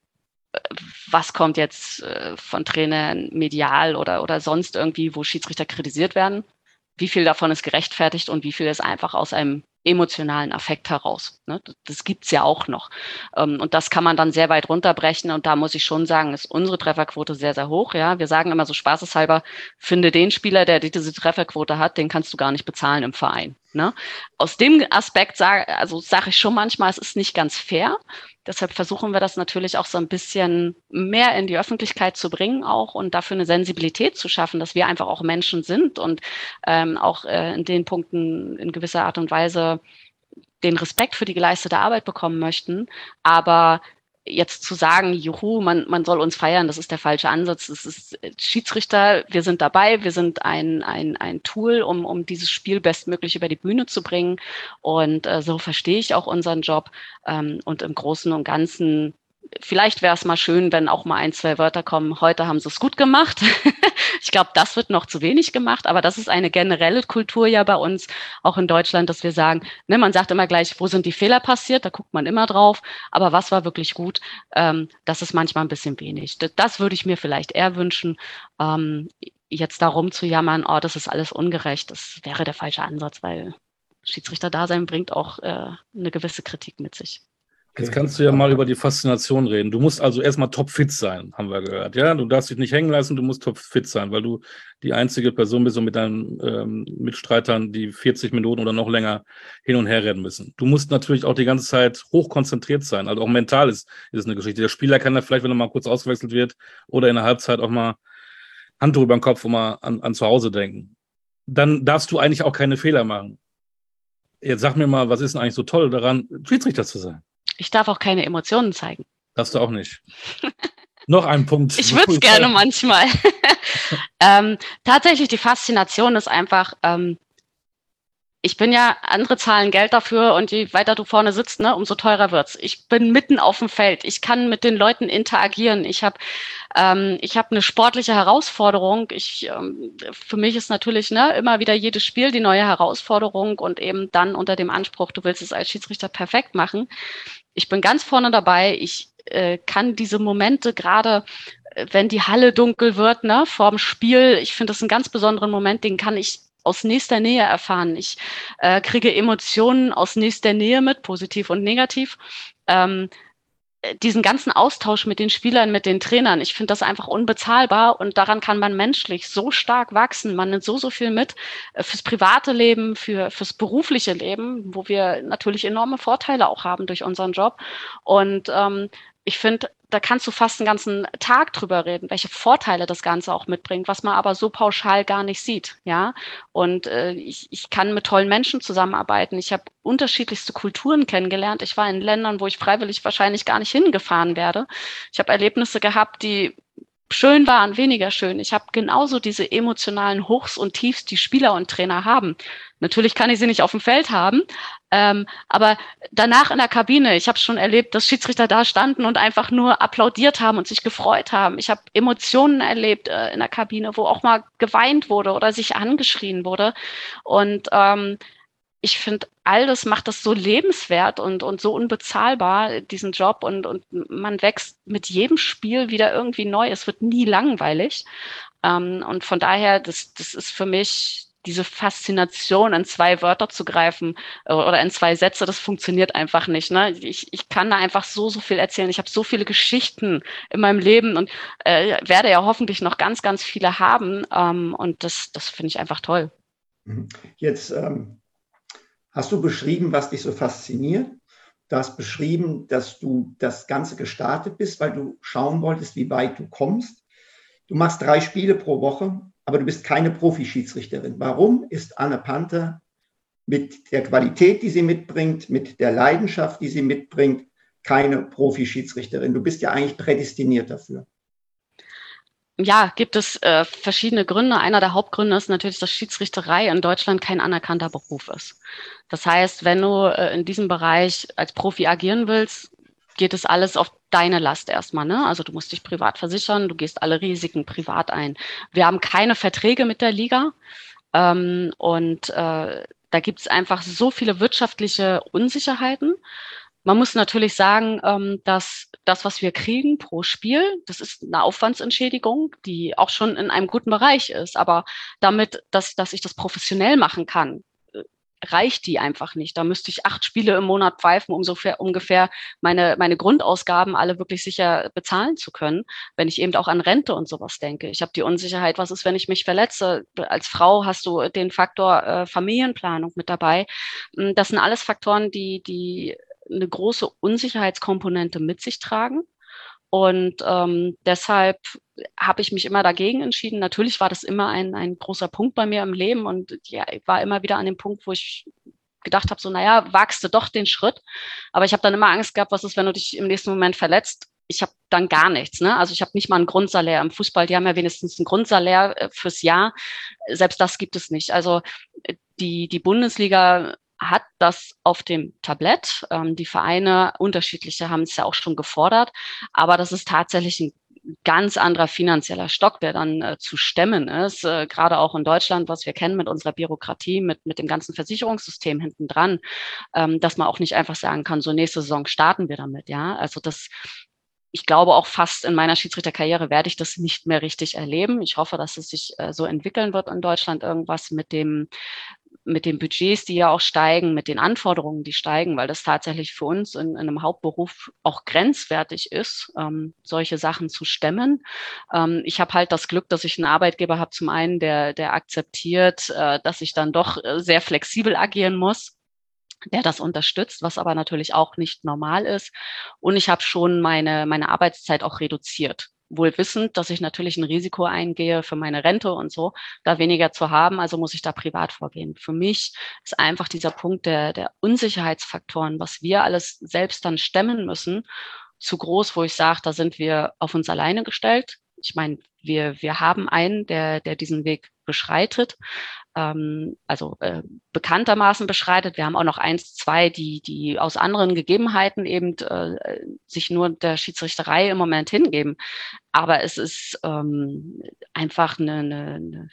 was kommt jetzt äh, von Trainern medial oder, oder sonst irgendwie, wo Schiedsrichter kritisiert werden, wie viel davon ist gerechtfertigt und wie viel ist einfach aus einem emotionalen Affekt heraus. Ne? Das gibt's ja auch noch. Ähm, und das kann man dann sehr weit runterbrechen. Und da muss ich schon sagen, ist unsere Trefferquote sehr, sehr hoch. Ja, wir sagen immer so spaßeshalber, finde den Spieler, der diese Trefferquote hat, den kannst du gar nicht bezahlen im Verein. Ne? Aus dem Aspekt sage also sage ich schon manchmal, es ist nicht ganz fair. Deshalb versuchen wir das natürlich auch so ein bisschen mehr in die Öffentlichkeit zu bringen auch und dafür eine Sensibilität zu schaffen, dass wir einfach auch Menschen sind und ähm, auch äh, in den Punkten in gewisser Art und Weise den Respekt für die geleistete Arbeit bekommen möchten. Aber jetzt zu sagen, juhu, man, man soll uns feiern, das ist der falsche Ansatz. Es ist Schiedsrichter, wir sind dabei, wir sind ein, ein, ein Tool, um, um dieses Spiel bestmöglich über die Bühne zu bringen. Und äh, so verstehe ich auch unseren Job. Ähm, und im Großen und Ganzen, vielleicht wäre es mal schön, wenn auch mal ein, zwei Wörter kommen, heute haben sie es gut gemacht. Ich glaube, das wird noch zu wenig gemacht, aber das ist eine generelle Kultur ja bei uns, auch in Deutschland, dass wir sagen, ne, man sagt immer gleich, wo sind die Fehler passiert, da guckt man immer drauf, aber was war wirklich gut, ähm, das ist manchmal ein bisschen wenig. Das, das würde ich mir vielleicht eher wünschen, ähm, jetzt darum zu jammern, oh, das ist alles ungerecht, das wäre der falsche Ansatz, weil Schiedsrichter-Dasein bringt auch äh, eine gewisse Kritik mit sich. Jetzt kannst du ja mal über die Faszination reden. Du musst also erstmal topfit sein, haben wir gehört. Ja, du darfst dich nicht hängen lassen, du musst topfit sein, weil du die einzige Person bist und mit deinen ähm, Mitstreitern, die vierzig Minuten oder noch länger hin und her rennen müssen. Du musst natürlich auch die ganze Zeit hochkonzentriert sein. Also auch mental ist, ist es eine Geschichte. Der Spieler kann ja vielleicht, wenn er mal kurz ausgewechselt wird oder in der Halbzeit auch mal Handtuch über den Kopf und mal an, an zu Hause denken. Dann darfst du eigentlich auch keine Fehler machen. Jetzt sag mir mal, was ist denn eigentlich so toll daran, Schiedsrichter zu sein? Ich darf auch keine Emotionen zeigen. Darfst du auch nicht. Noch ein Punkt. Ich würde es gerne manchmal. ähm, tatsächlich, die Faszination ist einfach, ähm, ich bin ja, andere zahlen Geld dafür und je weiter du vorne sitzt, ne, umso teurer wird's. Ich bin mitten auf dem Feld. Ich kann mit den Leuten interagieren. Ich habe ähm, ich habe eine sportliche Herausforderung. Ich, ähm, für mich ist natürlich ne, immer wieder jedes Spiel die neue Herausforderung und eben dann unter dem Anspruch, du willst es als Schiedsrichter perfekt machen. Ich bin ganz vorne dabei. Ich äh, kann diese Momente gerade, äh, wenn die Halle dunkel wird, ne, vorm Spiel, ich finde das einen ganz besonderen Moment, den kann ich aus nächster Nähe erfahren. Ich äh, kriege Emotionen aus nächster Nähe mit, positiv und negativ. Ähm, diesen ganzen Austausch mit den Spielern, mit den Trainern, ich finde das einfach unbezahlbar und daran kann man menschlich so stark wachsen. Man nimmt so, so viel mit äh, fürs private Leben, für, fürs berufliche Leben, wo wir natürlich enorme Vorteile auch haben durch unseren Job. Und ähm, ich finde, da kannst du fast einen ganzen Tag drüber reden, welche Vorteile das Ganze auch mitbringt, was man aber so pauschal gar nicht sieht, ja. Und äh, ich, ich kann mit tollen Menschen zusammenarbeiten. Ich habe unterschiedlichste Kulturen kennengelernt. Ich war in Ländern, wo ich freiwillig wahrscheinlich gar nicht hingefahren werde. Ich habe Erlebnisse gehabt, die schön waren, weniger schön. Ich habe genauso diese emotionalen Hochs und Tiefs, die Spieler und Trainer haben. Natürlich kann ich sie nicht auf dem Feld haben, ähm, aber danach in der Kabine, ich habe schon erlebt, dass Schiedsrichter da standen und einfach nur applaudiert haben und sich gefreut haben. Ich habe Emotionen erlebt äh, in der Kabine, wo auch mal geweint wurde oder sich angeschrien wurde. Und ähm, ich finde, all das macht das so lebenswert und, und so unbezahlbar, diesen Job. Und, und man wächst mit jedem Spiel wieder irgendwie neu. Es wird nie langweilig. Ähm, und von daher, das, das ist für mich diese Faszination, in zwei Wörter zu greifen äh, oder in zwei Sätze, das funktioniert einfach nicht. Ne? Ich, ich kann da einfach so, so viel erzählen. Ich habe so viele Geschichten in meinem Leben und äh, werde ja hoffentlich noch ganz, ganz viele haben. Ähm, und das, das finde ich einfach toll. Jetzt ähm, hast du beschrieben, was dich so fasziniert. Du hast beschrieben, dass du das Ganze gestartet bist, weil du schauen wolltest, wie weit du kommst. Du machst drei Spiele pro Woche, aber du bist keine Profischiedsrichterin. Warum ist Anne Panther mit der Qualität, die sie mitbringt, mit der Leidenschaft, die sie mitbringt, keine Profischiedsrichterin? Du bist ja eigentlich prädestiniert dafür. Ja, gibt es äh, verschiedene Gründe. Einer der Hauptgründe ist natürlich, dass Schiedsrichterei in Deutschland kein anerkannter Beruf ist. Das heißt, wenn du äh, in diesem Bereich als Profi agieren willst, geht es alles auf deine Last erstmal, ne? Also du musst dich privat versichern, du gehst alle Risiken privat ein. Wir haben keine Verträge mit der Liga ähm, und äh, da gibt es einfach so viele wirtschaftliche Unsicherheiten. Man muss natürlich sagen, ähm, dass das, was wir kriegen pro Spiel, das ist eine Aufwandsentschädigung, die auch schon in einem guten Bereich ist. Aber damit, dass, dass ich das professionell machen kann, äh, reicht die einfach nicht. Da müsste ich acht Spiele im Monat pfeifen, um so für, ungefähr meine, meine Grundausgaben alle wirklich sicher bezahlen zu können, wenn ich eben auch an Rente und sowas denke. Ich habe die Unsicherheit, was ist, wenn ich mich verletze? Als Frau hast du den Faktor äh, Familienplanung mit dabei. Das sind alles Faktoren, die, die eine große Unsicherheitskomponente mit sich tragen. Und ähm, deshalb habe ich mich immer dagegen entschieden. Natürlich war das immer ein, ein großer Punkt bei mir im Leben und ja, ich war immer wieder an dem Punkt, wo ich gedacht habe, so, naja, wagst du doch den Schritt. Aber ich habe dann immer Angst gehabt, was ist, wenn du dich im nächsten Moment verletzt? Ich habe dann gar nichts. Ne? Also ich habe nicht mal ein Grundsalär. Im Fußball, die haben ja wenigstens ein Grundsalär fürs Jahr. Selbst das gibt es nicht. Also die, die Bundesliga hat das auf dem Tablett. Ähm, die Vereine, unterschiedliche, haben es ja auch schon gefordert. Aber das ist tatsächlich ein ganz anderer finanzieller Stock, der dann äh, zu stemmen ist. Äh, gerade auch in Deutschland, was wir kennen mit unserer Bürokratie, mit, mit dem ganzen Versicherungssystem hinten dran, ähm, dass man auch nicht einfach sagen kann, so nächste Saison starten wir damit. Ja, also das, ich glaube auch fast in meiner Schiedsrichterkarriere werde ich das nicht mehr richtig erleben. Ich hoffe, dass es sich äh, so entwickeln wird in Deutschland, irgendwas mit dem mit den Budgets, die ja auch steigen, mit den Anforderungen, die steigen, weil das tatsächlich für uns in, in einem Hauptberuf auch grenzwertig ist, ähm, solche Sachen zu stemmen. Ähm, ich habe halt das Glück, dass ich einen Arbeitgeber habe, zum einen, der, der akzeptiert, äh, dass ich dann doch sehr flexibel agieren muss, der das unterstützt, was aber natürlich auch nicht normal ist. Und ich habe schon meine, meine Arbeitszeit auch reduziert. Wohl wissend, dass ich natürlich ein Risiko eingehe für meine Rente und so, da weniger zu haben, also muss ich da privat vorgehen. Für mich ist einfach dieser Punkt der, der Unsicherheitsfaktoren, was wir alles selbst dann stemmen müssen, zu groß, wo ich sage, da sind wir auf uns alleine gestellt. Ich meine, wir, wir haben einen, der, der diesen Weg beschreitet, ähm, also äh, bekanntermaßen beschreitet. Wir haben auch noch eins, zwei, die, die aus anderen Gegebenheiten eben äh, sich nur der Schiedsrichterei im Moment hingeben. Aber es ist ähm, einfach eine, eine,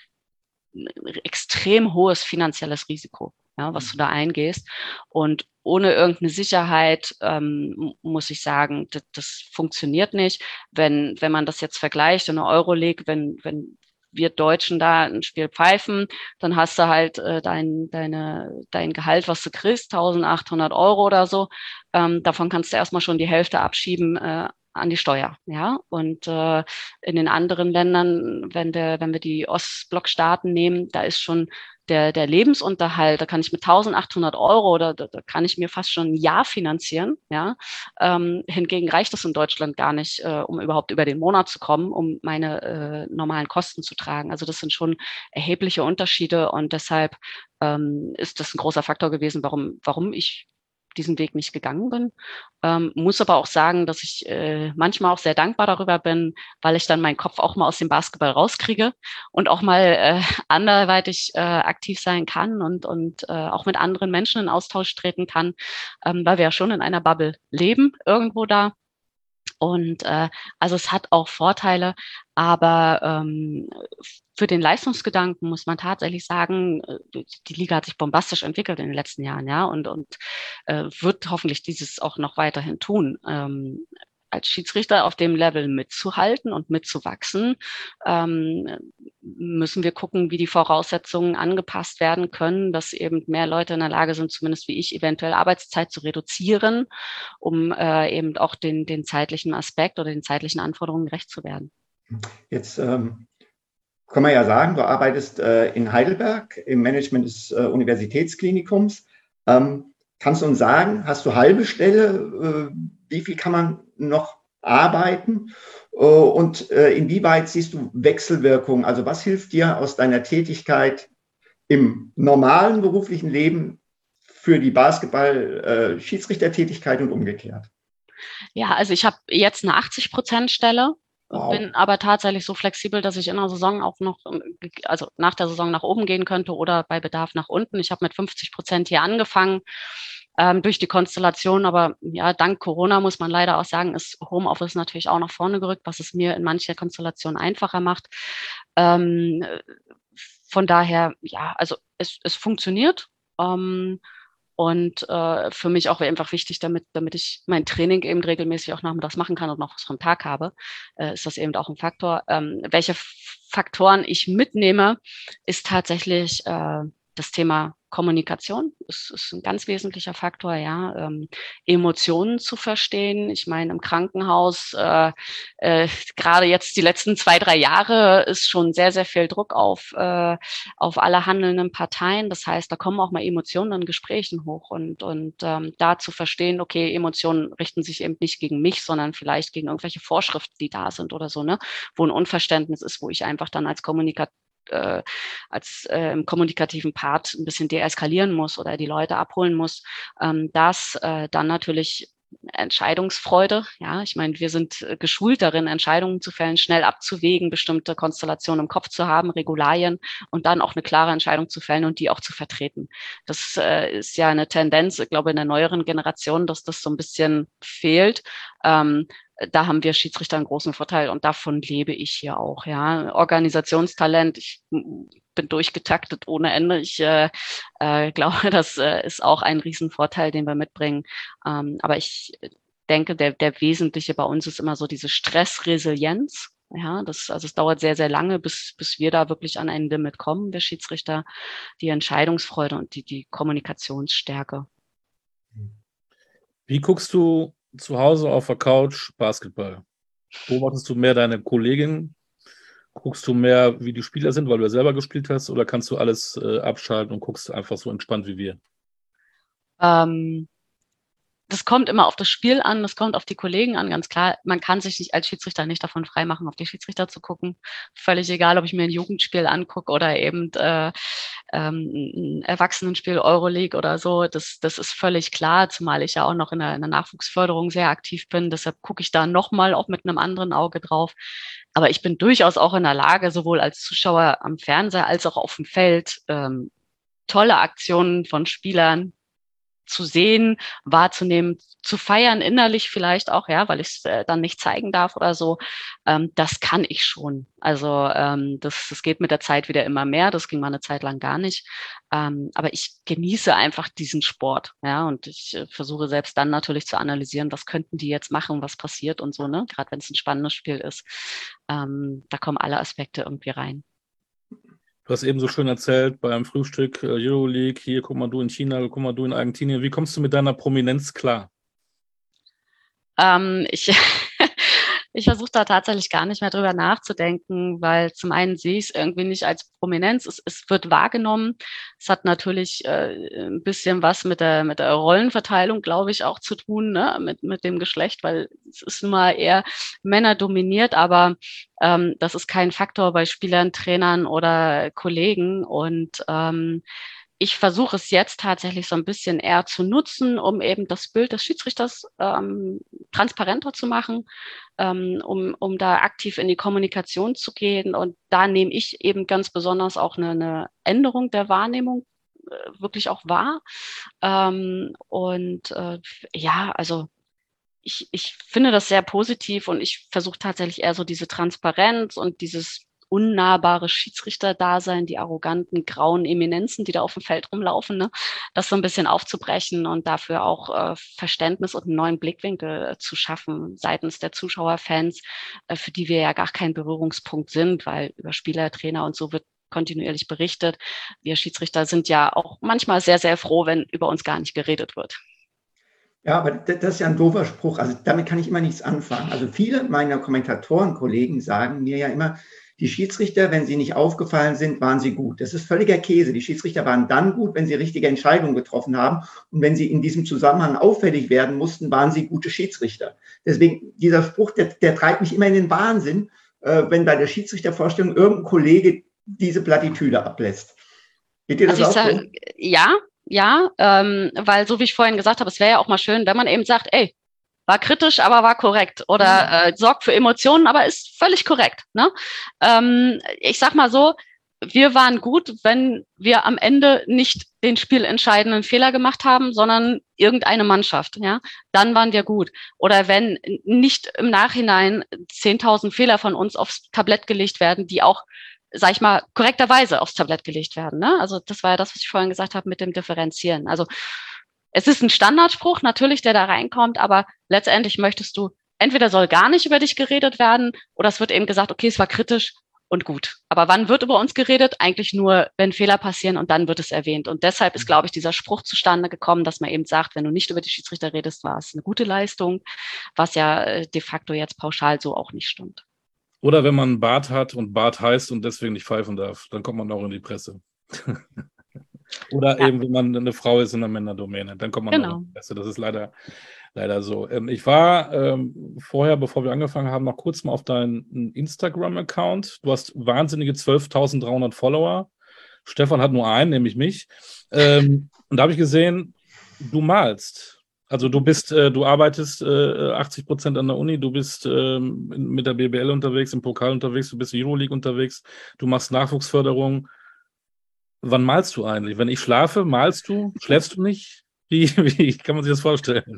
eine extrem hohes finanzielles Risiko, ja, was du da eingehst. Und ohne irgendeine Sicherheit ähm, muss ich sagen, das, das funktioniert nicht. Wenn, wenn man das jetzt vergleicht in der Euroleague, wenn, wenn wir Deutschen da ein Spiel pfeifen, dann hast du halt äh, dein, deine, dein Gehalt, was du kriegst, eintausendachthundert Euro oder so. Ähm, davon kannst du erstmal schon die Hälfte abschieben äh, an die Steuer, ja. Und äh, in den anderen Ländern, wenn der, wenn wir die Ostblockstaaten nehmen, da ist schon der, der Lebensunterhalt, da kann ich mit eintausendachthundert Euro oder da, da kann ich mir fast schon ein Jahr finanzieren, ja. Ähm, hingegen reicht das in Deutschland gar nicht, äh, um überhaupt über den Monat zu kommen, um meine äh, normalen Kosten zu tragen. Also das sind schon erhebliche Unterschiede und deshalb ähm, ist das ein großer Faktor gewesen, warum, warum ich diesen Weg nicht gegangen bin. Ähm, muss aber auch sagen, dass ich äh, manchmal auch sehr dankbar darüber bin, weil ich dann meinen Kopf auch mal aus dem Basketball rauskriege und auch mal äh, anderweitig äh, aktiv sein kann und, und äh, auch mit anderen Menschen in Austausch treten kann, ähm, weil wir ja schon in einer Bubble leben, irgendwo da. Und äh, also es hat auch Vorteile, aber ähm, für den Leistungsgedanken muss man tatsächlich sagen, äh, die Liga hat sich bombastisch entwickelt in den letzten Jahren, ja, und, und äh, wird hoffentlich dieses auch noch weiterhin tun. Ähm, als Schiedsrichter auf dem Level mitzuhalten und mitzuwachsen, ähm, müssen wir gucken, wie die Voraussetzungen angepasst werden können, dass eben mehr Leute in der Lage sind, zumindest wie ich, eventuell Arbeitszeit zu reduzieren, um äh, eben auch den, den zeitlichen Aspekt oder den zeitlichen Anforderungen gerecht zu werden. Jetzt ähm, kann man ja sagen, du arbeitest äh, in Heidelberg im Management des äh, Universitätsklinikums. Ähm, kannst du uns sagen, hast du halbe Stelle? Äh, wie viel kann man noch arbeiten? Äh, und äh, inwieweit siehst du Wechselwirkungen? Also was hilft dir aus deiner Tätigkeit im normalen beruflichen Leben für die Basketball-Schiedsrichtertätigkeit und umgekehrt? Ja, also ich habe jetzt eine achtzig Prozent Stelle. Wow. Bin aber tatsächlich so flexibel, dass ich in der Saison auch noch, also nach der Saison nach oben gehen könnte oder bei Bedarf nach unten. Ich habe mit fünfzig Prozent hier angefangen ähm, durch die Konstellation, aber ja, dank Corona muss man leider auch sagen, ist Homeoffice natürlich auch nach vorne gerückt, was es mir in mancher Konstellation einfacher macht. Ähm, von daher, ja, also es, es funktioniert. Ähm, Und äh, für mich auch einfach wichtig, damit, damit ich mein Training eben regelmäßig auch nachmittags machen kann und noch was vom Tag habe, äh, ist das eben auch ein Faktor. Ähm, welche Faktoren ich mitnehme, ist tatsächlich äh, das Thema Kommunikation. Das ist ein ganz wesentlicher Faktor, ja. Ähm, Emotionen zu verstehen. Ich meine, im Krankenhaus, äh, äh, gerade jetzt die letzten zwei, drei Jahre, ist schon sehr, sehr viel Druck auf, äh, auf alle handelnden Parteien. Das heißt, da kommen auch mal Emotionen in Gesprächen hoch und, und ähm, da zu verstehen, okay, Emotionen richten sich eben nicht gegen mich, sondern vielleicht gegen irgendwelche Vorschriften, die da sind oder so, ne, wo ein Unverständnis ist, wo ich einfach dann als Kommunikator äh, als äh, im kommunikativen Part ein bisschen deeskalieren muss oder die Leute abholen muss, ähm, das äh, dann natürlich Entscheidungsfreude. Ja, ich meine, wir sind äh, geschult darin, Entscheidungen zu fällen, schnell abzuwägen, bestimmte Konstellationen im Kopf zu haben, Regularien und dann auch eine klare Entscheidung zu fällen und die auch zu vertreten. Das äh, ist ja eine Tendenz, ich glaube, in der neueren Generation, dass das so ein bisschen fehlt. Ähm, Da haben wir Schiedsrichter einen großen Vorteil und davon lebe ich hier auch. Ja, Organisationstalent. Ich bin durchgetaktet ohne Ende. Ich äh, äh, glaube, das äh, ist auch ein Riesenvorteil, den wir mitbringen. Ähm, aber ich denke, der, der Wesentliche bei uns ist immer so diese Stressresilienz. Ja, das, also es dauert sehr, sehr lange, bis, bis wir da wirklich an ein Limit kommen, der Schiedsrichter, die Entscheidungsfreude und die, die Kommunikationsstärke. Wie guckst du zu Hause auf der Couch Basketball? Beobachtest du mehr deine Kollegin? Guckst du mehr, wie die Spieler sind, weil du ja selber gespielt hast? Oder kannst du alles äh, abschalten und guckst einfach so entspannt wie wir? Ähm, Das kommt immer auf das Spiel an, das kommt auf die Kollegen an, ganz klar. Man kann sich nicht als Schiedsrichter nicht davon freimachen, auf die Schiedsrichter zu gucken. Völlig egal, ob ich mir ein Jugendspiel angucke oder eben äh, ähm, ein Erwachsenenspiel, Euroleague oder so. Das, das ist völlig klar, zumal ich ja auch noch in der, in der Nachwuchsförderung sehr aktiv bin. Deshalb gucke ich da nochmal auch mit einem anderen Auge drauf. Aber ich bin durchaus auch in der Lage, sowohl als Zuschauer am Fernseher als auch auf dem Feld ähm, tolle Aktionen von Spielern zu sehen, wahrzunehmen, zu feiern, innerlich vielleicht auch, ja, weil ich es äh, dann nicht zeigen darf oder so. Ähm, das kann ich schon. Also ähm, das, das geht mit der Zeit wieder immer mehr. Das ging mal eine Zeit lang gar nicht. Ähm, aber ich genieße einfach diesen Sport, ja, und ich äh, versuche selbst dann natürlich zu analysieren, was könnten die jetzt machen, was passiert und so, ne? Gerade wenn es ein spannendes Spiel ist. Ähm, da kommen alle Aspekte irgendwie rein. Du hast eben so schön erzählt beim Frühstück äh, Euroleague, hier guck mal du in China, guck mal du in Argentinien. Wie kommst du mit deiner Prominenz klar? Ähm, ich ich versuche da tatsächlich gar nicht mehr drüber nachzudenken, weil zum einen sehe ich es irgendwie nicht als Prominenz. Es, es wird wahrgenommen. Es hat natürlich äh, ein bisschen was mit der, mit der Rollenverteilung, glaube ich, auch zu tun, ne? mit, mit dem Geschlecht, weil es ist nun mal eher männerdominiert, aber ähm, das ist kein Faktor bei Spielern, Trainern oder Kollegen. Und ähm, ich versuche es jetzt tatsächlich so ein bisschen eher zu nutzen, um eben das Bild des Schiedsrichters ähm, transparenter zu machen, ähm, um, um da aktiv in die Kommunikation zu gehen. Und da nehme ich eben ganz besonders auch eine, eine Änderung der Wahrnehmung äh, wirklich auch wahr. Ähm, und äh, ja, also ich, ich finde das sehr positiv und ich versuche tatsächlich eher so diese Transparenz und dieses unnahbare Schiedsrichterdasein, die arroganten grauen Eminenzen, die da auf dem Feld rumlaufen, ne, das so ein bisschen aufzubrechen und dafür auch äh, Verständnis und einen neuen Blickwinkel äh, zu schaffen seitens der Zuschauerfans, äh, für die wir ja gar kein Berührungspunkt sind, weil über Spieler, Trainer und so wird kontinuierlich berichtet. Wir Schiedsrichter sind ja auch manchmal sehr, sehr froh, wenn über uns gar nicht geredet wird. Ja, aber das ist ja ein doofer Spruch. Also damit kann ich immer nichts anfangen. Also viele meiner Kommentatorenkollegen sagen mir ja immer, die Schiedsrichter, wenn sie nicht aufgefallen sind, waren sie gut. Das ist völliger Käse. Die Schiedsrichter waren dann gut, wenn sie richtige Entscheidungen getroffen haben. Und wenn sie in diesem Zusammenhang auffällig werden mussten, waren sie gute Schiedsrichter. Deswegen, dieser Spruch, der, der treibt mich immer in den Wahnsinn, äh, wenn bei der Schiedsrichtervorstellung irgendein Kollege diese Plattitüde ablässt. Geht dir das also auch sag, so? Ja, ja, ähm, weil so wie ich vorhin gesagt habe, es wäre ja auch mal schön, wenn man eben sagt, ey, war kritisch, aber war korrekt oder äh, sorgt für Emotionen, aber ist völlig korrekt. Ne? Ähm, ich sag mal so, wir waren gut, wenn wir am Ende nicht den spielentscheidenden Fehler gemacht haben, sondern irgendeine Mannschaft. Ja, dann waren wir gut. Oder wenn nicht im Nachhinein zehntausend Fehler von uns aufs Tablett gelegt werden, die auch, sag ich mal, korrekterweise aufs Tablett gelegt werden. Ne? Also das war ja das, was ich vorhin gesagt habe mit dem Differenzieren. Also es ist ein Standardspruch, natürlich, der da reinkommt, aber letztendlich möchtest du, entweder soll gar nicht über dich geredet werden oder es wird eben gesagt, okay, es war kritisch und gut. Aber wann wird über uns geredet? Eigentlich nur, wenn Fehler passieren und dann wird es erwähnt. Und deshalb ist, glaube ich, dieser Spruch zustande gekommen, dass man eben sagt, wenn du nicht über die Schiedsrichter redest, war es eine gute Leistung, was ja de facto jetzt pauschal so auch nicht stimmt. Oder wenn man einen Bart hat und Bart heißt und deswegen nicht pfeifen darf, dann kommt man auch in die Presse. Oder ja. eben, wenn man eine Frau ist in der Männerdomäne, dann kommt man genau. auch in die Presse. Das ist leider, leider so. Ähm, ich war ähm, vorher, bevor wir angefangen haben, noch kurz mal auf deinen Instagram-Account. Du hast wahnsinnige zwölftausenddreihundert Follower. Stefan hat nur einen, nämlich mich. Ähm, und da habe ich gesehen, du malst. Also du bist, äh, du arbeitest äh, achtzig Prozent an der Uni, du bist äh, mit der B B L unterwegs, im Pokal unterwegs, du bist in der Euroleague unterwegs, du machst Nachwuchsförderung. Wann malst du eigentlich? Wenn ich schlafe, malst du? Schläfst du nicht? Wie, wie kann man sich das vorstellen?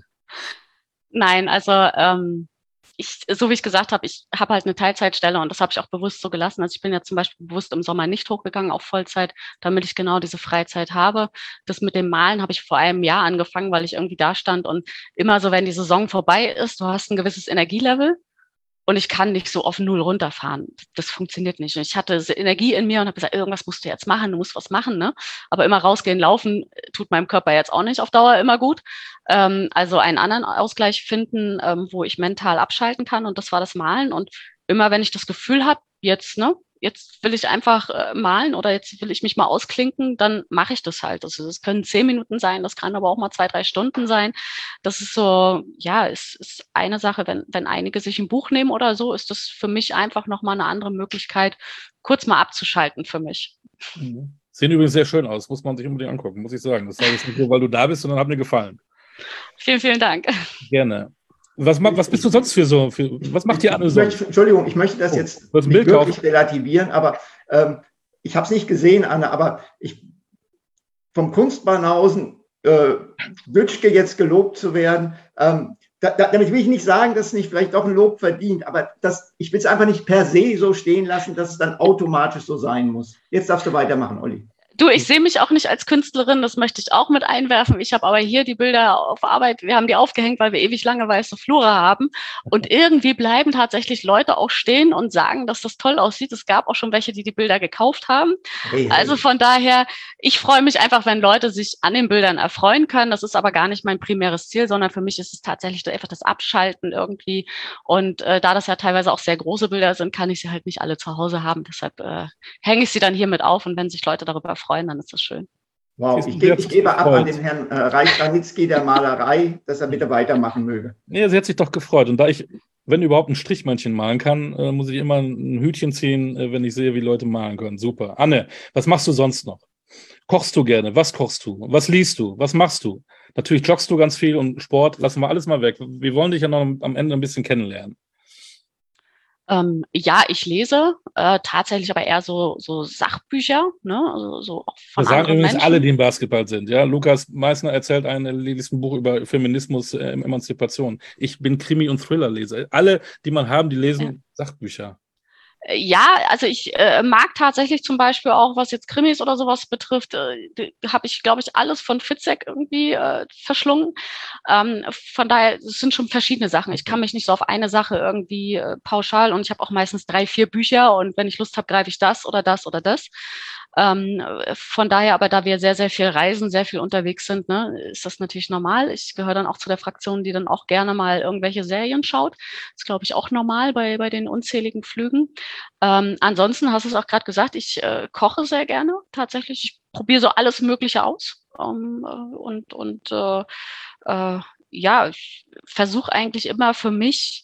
Nein, also ähm, ich, so wie ich gesagt habe, ich habe halt eine Teilzeitstelle und das habe ich auch bewusst so gelassen. Also ich bin ja zum Beispiel bewusst im Sommer nicht hochgegangen auf Vollzeit, damit ich genau diese Freizeit habe. Das mit dem Malen habe ich vor einem Jahr angefangen, weil ich irgendwie da stand und immer so, wenn die Saison vorbei ist, du hast ein gewisses Energielevel. Und ich kann nicht so auf Null runterfahren. Das funktioniert nicht. Und ich hatte Energie in mir und habe gesagt, irgendwas musst du jetzt machen, du musst was machen. Ne? Aber immer rausgehen, laufen, tut meinem Körper jetzt auch nicht auf Dauer immer gut. Ähm, also einen anderen Ausgleich finden, ähm, wo ich mental abschalten kann. Und das war das Malen. Und immer wenn ich das Gefühl habe, jetzt, ne, jetzt will ich einfach äh, malen oder jetzt will ich mich mal ausklinken, dann mache ich das halt. Also das können zehn Minuten sein, das kann aber auch mal zwei, drei Stunden sein. Das ist so, ja, es ist eine Sache, wenn, wenn einige sich ein Buch nehmen oder so, ist das für mich einfach nochmal eine andere Möglichkeit, kurz mal abzuschalten für mich. Mhm. Sehen übrigens sehr schön aus, muss man sich unbedingt angucken, muss ich sagen. Das sage ich nicht nur, weil du da bist, sondern hat mir gefallen. Vielen, vielen Dank. Gerne. Was, was bist du sonst für so? Für, was macht dir Anne so? Entschuldigung, ich möchte das oh, jetzt nicht wirklich kaufen. relativieren, aber ähm, ich habe es nicht gesehen, Anne, aber ich, vom Kunstbanausen äh, Bütschke jetzt gelobt zu werden, ähm, da, da, damit will ich nicht sagen, dass es nicht vielleicht doch ein Lob verdient, aber das, ich will es einfach nicht per se so stehen lassen, dass es dann automatisch so sein muss. Jetzt darfst du weitermachen, Olli. Du, ich sehe mich auch nicht als Künstlerin, das möchte ich auch mit einwerfen. Ich habe aber hier die Bilder auf Arbeit, wir haben die aufgehängt, weil wir ewig lange weiße Flure haben. Und irgendwie bleiben tatsächlich Leute auch stehen und sagen, dass das toll aussieht. Es gab auch schon welche, die die Bilder gekauft haben. Hey, hey. Also von daher, ich freue mich einfach, wenn Leute sich an den Bildern erfreuen können. Das ist aber gar nicht mein primäres Ziel, sondern für mich ist es tatsächlich einfach das Abschalten irgendwie. Und äh, da das ja teilweise auch sehr große Bilder sind, kann ich sie halt nicht alle zu Hause haben. Deshalb äh, hänge ich sie dann hier mit auf. Und wenn sich Leute darüber freuen, freuen, dann ist das schön. Wow, ich, gebe, ich gebe ab an den Herrn äh, Reich-Ranitzky der Malerei, dass er bitte weitermachen möge. Ja, sie hat sich doch gefreut. Und da ich, wenn überhaupt, ein Strichmännchen malen kann, äh, muss ich immer ein Hütchen ziehen, äh, wenn ich sehe, wie Leute malen können. Super. Anne, was machst du sonst noch? Kochst du gerne? Was kochst du? Was liest du? Was machst du? Natürlich joggst du ganz viel und Sport, lassen wir alles mal weg. Wir wollen dich ja noch am Ende ein bisschen kennenlernen. Ähm, ja, ich lese äh, tatsächlich aber eher so, so Sachbücher, ne? Also so auch von Das sagen anderen übrigens Menschen. alle, die im Basketball sind. Ja, Lukas Meissner erzählt ein, er liest ein Buch über Feminismus, äh, Emanzipation. Ich bin Krimi- und Thriller-Leser. Alle, die man haben, die Ja. lesen Sachbücher. Ja, also ich äh, mag tatsächlich zum Beispiel auch, was jetzt Krimis oder sowas betrifft, äh, habe ich, glaube ich, alles von Fitzek irgendwie äh, verschlungen. Ähm, von daher, es sind schon verschiedene Sachen. Ich kann mich nicht so auf eine Sache irgendwie äh, pauschal und ich habe auch meistens drei, vier Bücher und wenn ich Lust habe, greife ich das oder das oder das. Ähm, von daher, aber da wir sehr, sehr viel reisen, sehr viel unterwegs sind, ne, ist das natürlich normal. Ich gehöre dann auch zu der Fraktion, die dann auch gerne mal irgendwelche Serien schaut. Das ist, glaube ich, auch normal bei, bei den unzähligen Flügen. Ähm, ansonsten hast du es auch gerade gesagt, ich äh, koche sehr gerne tatsächlich. Ich probiere so alles Mögliche aus. Ähm, äh, und und äh, äh, ja, ich versuche eigentlich immer für mich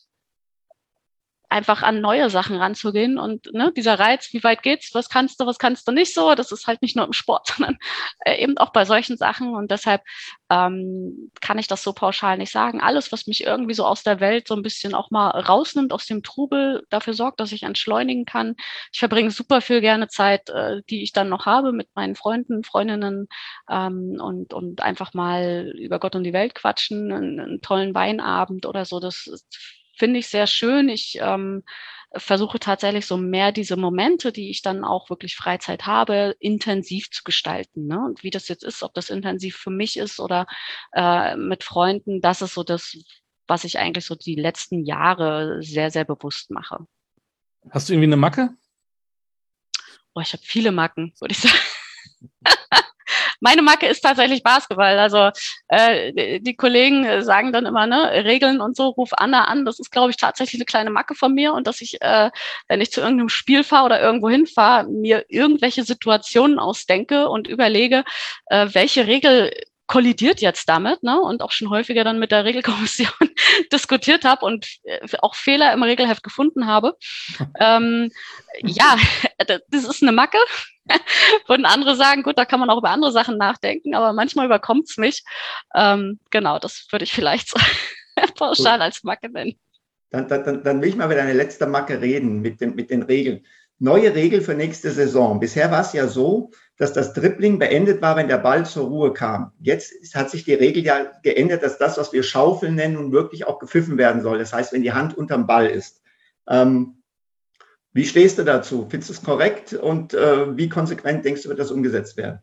einfach an neue Sachen ranzugehen und ne, dieser Reiz, wie weit geht's, was kannst du, was kannst du nicht so, das ist halt nicht nur im Sport, sondern äh, eben auch bei solchen Sachen und deshalb ähm, kann ich das so pauschal nicht sagen. Alles, was mich irgendwie so aus der Welt so ein bisschen auch mal rausnimmt, aus dem Trubel, dafür sorgt, dass ich entschleunigen kann. Ich verbringe super viel gerne Zeit, äh, die ich dann noch habe mit meinen Freunden, Freundinnen ähm, und, und einfach mal über Gott und die Welt quatschen, einen, einen tollen Weinabend oder so, das ist finde ich sehr schön. Ich ähm, versuche tatsächlich so mehr diese Momente, die ich dann auch wirklich Freizeit habe, intensiv zu gestalten. Ne? Und wie das jetzt ist, ob das intensiv für mich ist oder äh, mit Freunden, das ist so das, was ich eigentlich so die letzten Jahre sehr, sehr bewusst mache. Hast du irgendwie eine Macke? Boah, ich habe viele Macken, würde ich sagen. Meine Macke ist tatsächlich Basketball. Also äh, die, die Kollegen sagen dann immer, ne, Regeln und so, ruf Anna an. Das ist, glaube ich, tatsächlich eine kleine Macke von mir. Und dass ich, äh, wenn ich zu irgendeinem Spiel fahre oder irgendwo hinfahre, mir irgendwelche Situationen ausdenke und überlege, äh, welche Regel kollidiert jetzt damit, ne? Und auch schon häufiger dann mit der Regelkommission diskutiert habe und äh, auch Fehler im Regelheft gefunden habe. Ähm, ja, das ist eine Macke. Würden andere sagen, gut, da kann man auch über andere Sachen nachdenken, aber manchmal überkommt es mich. Ähm, genau, das würde ich vielleicht so pauschal als Macke nennen. Dann, dann, dann will ich mal über deine letzte Macke reden mit, dem, mit den Regeln. Neue Regel für nächste Saison. Bisher war es ja so, dass das Dribbling beendet war, wenn der Ball zur Ruhe kam. Jetzt hat sich die Regel ja geändert, dass das, was wir Schaufeln nennen, nun wirklich auch gepfiffen werden soll. Das heißt, wenn die Hand unterm Ball ist. Ähm, wie stehst du dazu? Findest du es korrekt und äh, wie konsequent denkst du, wird das umgesetzt werden?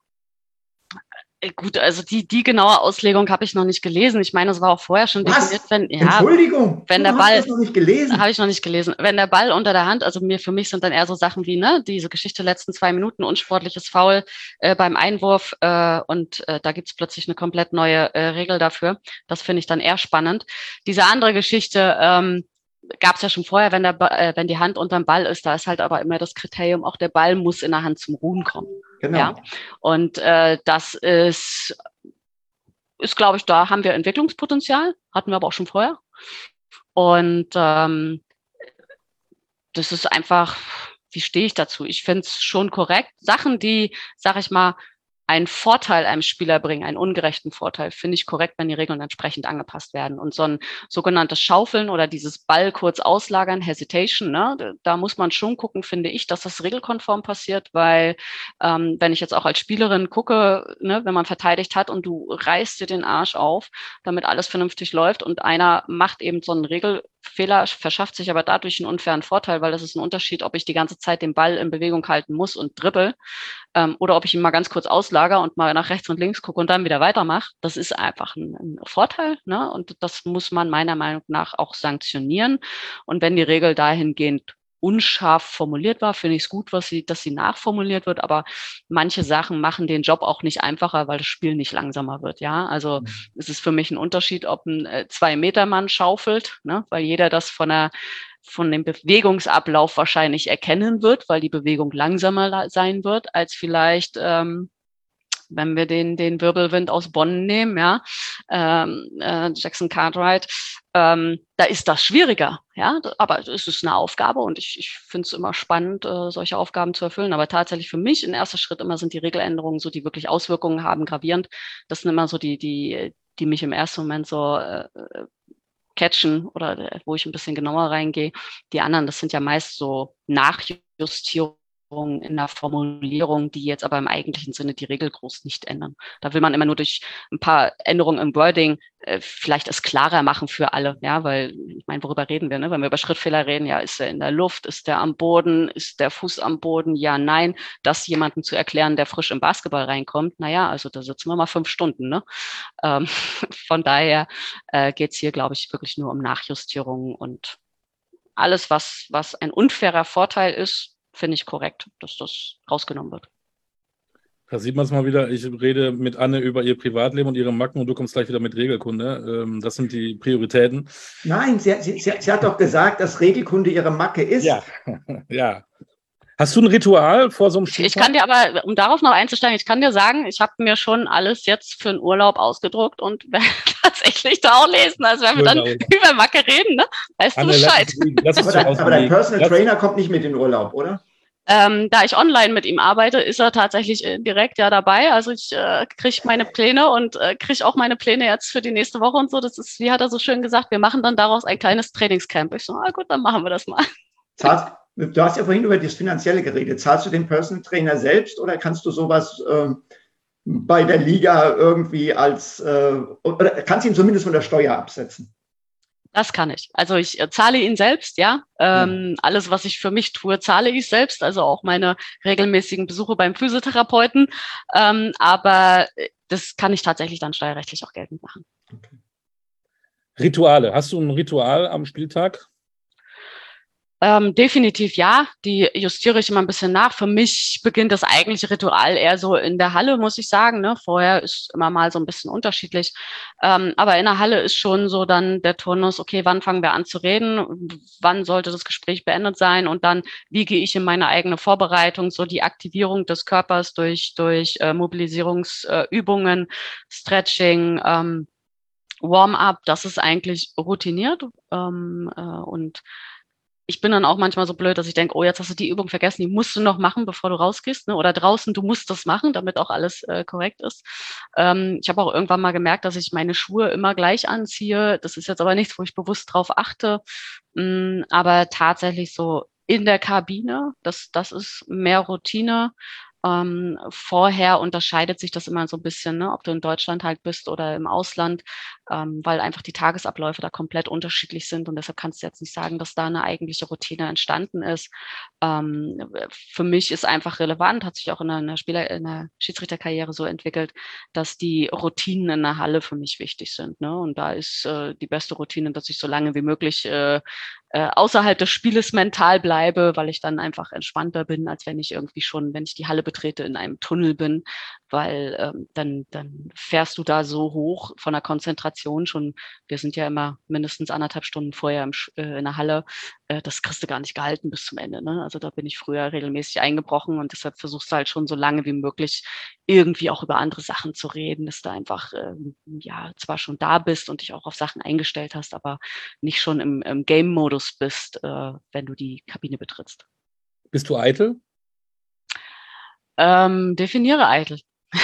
Gut, also die, die genaue Auslegung habe ich noch nicht gelesen. Ich meine, es war auch vorher schon Was? definiert, wenn, ja, Entschuldigung, wenn du der hast Ball, das noch nicht gelesen. habe ich noch nicht gelesen. Wenn der Ball unter der Hand, also mir für mich sind dann eher so Sachen wie, ne, diese Geschichte letzten zwei Minuten, unsportliches Foul äh, beim Einwurf äh, und äh, da gibt's plötzlich eine komplett neue äh, Regel dafür. Das finde ich dann eher spannend. Diese andere Geschichte, ähm, gab es ja schon vorher, wenn, der, äh, wenn die Hand unterm Ball ist, da ist halt aber immer das Kriterium, auch der Ball muss in der Hand zum Ruhen kommen. Genau. Ja? Und äh, das ist, ist, glaube ich, da haben wir Entwicklungspotenzial, hatten wir aber auch schon vorher. Und ähm, das ist einfach, wie stehe ich dazu? Ich finde es schon korrekt. Sachen, die, sag ich mal, einen Vorteil einem Spieler bringen, einen ungerechten Vorteil, finde ich korrekt, wenn die Regeln entsprechend angepasst werden. Und so ein sogenanntes Schaufeln oder dieses Ball kurz auslagern, Hesitation, ne, da muss man schon gucken, finde ich, dass das regelkonform passiert, weil ähm, wenn ich jetzt auch als Spielerin gucke, ne, wenn man verteidigt hat und du reißt dir den Arsch auf, damit alles vernünftig läuft und einer macht eben so einen Regelfehler, verschafft sich aber dadurch einen unfairen Vorteil, weil das ist ein Unterschied, ob ich die ganze Zeit den Ball in Bewegung halten muss und dribbel ähm, oder ob ich ihn mal ganz kurz auslager und mal nach rechts und links gucke und dann wieder weitermache. Das ist einfach ein, ein Vorteil, ne? Und das muss man meiner Meinung nach auch sanktionieren. Und wenn die Regel dahingehend unscharf formuliert war, finde ich es gut, was sie, dass sie nachformuliert wird, aber manche Sachen machen den Job auch nicht einfacher, weil das Spiel nicht langsamer wird, ja. Also mhm. es ist für mich ein Unterschied, ob ein äh, Zwei-Meter-Mann schaufelt, ne? Weil jeder das von der von dem Bewegungsablauf wahrscheinlich erkennen wird, weil die Bewegung langsamer sein wird, als vielleicht, ähm, wenn wir den, den Wirbelwind aus Bonn nehmen, ja, ähm, äh, Jackson Cartwright, ähm, da ist das schwieriger, ja, aber es ist eine Aufgabe und ich, ich finde es immer spannend, äh, solche Aufgaben zu erfüllen, aber tatsächlich für mich in erster Schritt immer sind die Regeländerungen so, die wirklich Auswirkungen haben, gravierend. Das sind immer so die, die, die mich im ersten Moment so äh, catchen oder äh, wo ich ein bisschen genauer reingehe. Die anderen, das sind ja meist so Nachjustierungen in der Formulierung, die jetzt aber im eigentlichen Sinne die Regel groß nicht ändern. Da will man immer nur durch ein paar Änderungen im Wording äh, vielleicht es klarer machen für alle, ja, weil, ich meine, worüber reden wir, ne? Wenn wir über Schrittfehler reden, ja, ist er in der Luft, ist der am Boden, ist der Fuß am Boden, ja, nein, das jemandem zu erklären, der frisch im Basketball reinkommt, naja, also da sitzen wir mal fünf Stunden, ne? Ähm, von daher äh, geht es hier, glaube ich, wirklich nur um Nachjustierungen und alles, was, was ein unfairer Vorteil ist, finde ich korrekt, dass das rausgenommen wird. Da sieht man es mal wieder. Ich rede mit Anne über ihr Privatleben und ihre Macken und du kommst gleich wieder mit Regelkunde. Das sind die Prioritäten. Nein, sie, sie, sie, sie hat doch gesagt, dass Regelkunde ihre Macke ist. Ja, ja. Hast du ein Ritual vor so einem Spiel? Ich kann dir aber, um darauf noch einzusteigen, ich kann dir sagen, ich habe mir schon alles jetzt für einen Urlaub ausgedruckt und werde tatsächlich da auch lesen. Also wenn wir dann über Macke reden, ne, weißt Anne, du Bescheid. Lass es, lass es aber, dein, aber dein Personal lass Trainer kommt nicht mit in den Urlaub, oder? Ähm, da ich online mit ihm arbeite, ist er tatsächlich äh, direkt ja dabei. Also ich äh, kriege meine Pläne und äh, kriege auch meine Pläne jetzt für die nächste Woche und so. Das ist, wie hat er so schön gesagt, wir machen dann daraus ein kleines Trainingscamp. Ich so, ah gut, dann machen wir das mal. Zahlst, du hast ja vorhin über das Finanzielle geredet. Zahlst du den Personal Trainer selbst oder kannst du sowas ähm, bei der Liga irgendwie als, äh, oder kannst du ihn zumindest von der Steuer absetzen? Das kann ich. Also ich äh, zahle ihn selbst, ja. Ähm, mhm. Alles, was ich für mich tue, zahle ich selbst. Also auch meine regelmäßigen Besuche beim Physiotherapeuten. Ähm, aber das kann ich tatsächlich dann steuerrechtlich auch geltend machen. Okay. Rituale. Hast du ein Ritual am Spieltag? Ähm, definitiv ja, die justiere ich immer ein bisschen nach. Für mich beginnt das eigentliche Ritual eher so in der Halle, muss ich sagen. Ne? Vorher ist immer mal so ein bisschen unterschiedlich. Ähm, aber in der Halle ist schon so dann der Turnus, okay, wann fangen wir an zu reden? Wann sollte das Gespräch beendet sein? Und dann, wie gehe ich in meine eigene Vorbereitung, so die Aktivierung des Körpers durch, durch äh, Mobilisierungsübungen, äh, Stretching, ähm, Warm-up, das ist eigentlich routiniert. Ähm, äh, und ich bin dann auch manchmal so blöd, dass ich denke, oh, jetzt hast du die Übung vergessen, die musst du noch machen, bevor du rausgehst, ne? Oder draußen, du musst das machen, damit auch alles äh, korrekt ist. Ähm, ich habe auch irgendwann mal gemerkt, dass ich meine Schuhe immer gleich anziehe. Das ist jetzt aber nichts, wo ich bewusst drauf achte. Ähm, aber tatsächlich so in der Kabine, das, das ist mehr Routine. Ähm, vorher unterscheidet sich das immer so ein bisschen, ne, ob du in Deutschland halt bist oder im Ausland, ähm, weil einfach die Tagesabläufe da komplett unterschiedlich sind und deshalb kannst du jetzt nicht sagen, dass da eine eigentliche Routine entstanden ist. Ähm, für mich ist einfach relevant, hat sich auch in einer Spieler, in der Schiedsrichterkarriere so entwickelt, dass die Routinen in der Halle für mich wichtig sind, ne? Und da ist äh, die beste Routine, dass ich so lange wie möglich äh, äh, außerhalb des Spieles mental bleibe, weil ich dann einfach entspannter bin, als wenn ich irgendwie schon, wenn ich die Halle betrete, in einem Tunnel bin, weil ähm, dann, dann fährst du da so hoch von der Konzentration schon. Wir sind ja immer mindestens anderthalb Stunden vorher im, äh, in der Halle. Äh, das kriegst du gar nicht gehalten bis zum Ende, ne? Also da bin ich früher regelmäßig eingebrochen und deshalb versuchst du halt schon so lange wie möglich irgendwie auch über andere Sachen zu reden, dass du einfach äh, ja zwar schon da bist und dich auch auf Sachen eingestellt hast, aber nicht schon im, im Game-Modus bist, äh, wenn du die Kabine betrittst. Bist du eitel? Ähm, definiere eitel.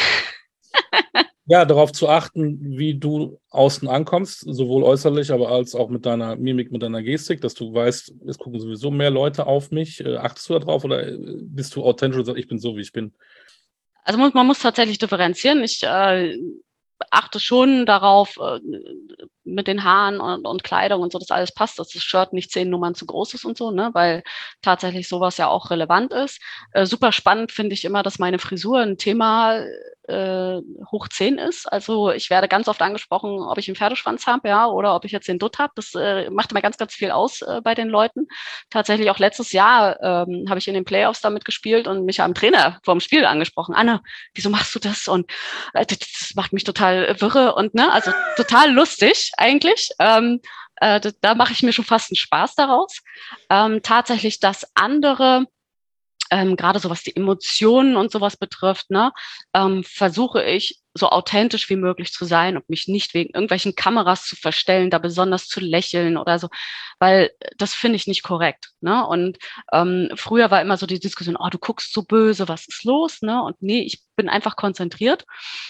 Ja, darauf zu achten, wie du außen ankommst, sowohl äußerlich, aber als auch mit deiner Mimik, mit deiner Gestik, dass du weißt, es gucken sowieso mehr Leute auf mich. Äh, achtest du darauf oder bist du authentisch und sagst, ich bin so, wie ich bin? Also muss, man muss tatsächlich differenzieren. Ich äh, achte schon darauf, äh, mit den Haaren und, und Kleidung und so, dass alles passt, dass das Shirt nicht zehn Nummern zu groß ist und so, ne, weil tatsächlich sowas ja auch relevant ist. Äh, super spannend finde ich immer, dass meine Frisur ein Thema äh, hoch zehn ist. Also ich werde ganz oft angesprochen, ob ich einen Pferdeschwanz habe, ja, oder ob ich jetzt den Dutt habe. Das äh, macht immer ganz, ganz viel aus äh, bei den Leuten. Tatsächlich auch letztes Jahr ähm, habe ich in den Playoffs damit gespielt und mich am Trainer vorm Spiel angesprochen. Anne, wieso machst du das? Und äh, das, das macht mich total wirre und ne, also total lustig eigentlich. Ähm, äh, da da mache ich mir schon fast einen Spaß daraus. Ähm, tatsächlich das andere, ähm, gerade so was die Emotionen und sowas betrifft, ne, ähm, versuche ich so authentisch wie möglich zu sein und mich nicht wegen irgendwelchen Kameras zu verstellen, da besonders zu lächeln oder so, weil das finde ich nicht korrekt, ne? Und ähm, früher war immer so die Diskussion, oh, du guckst so böse, was ist los, ne? Und nee, ich bin einfach konzentriert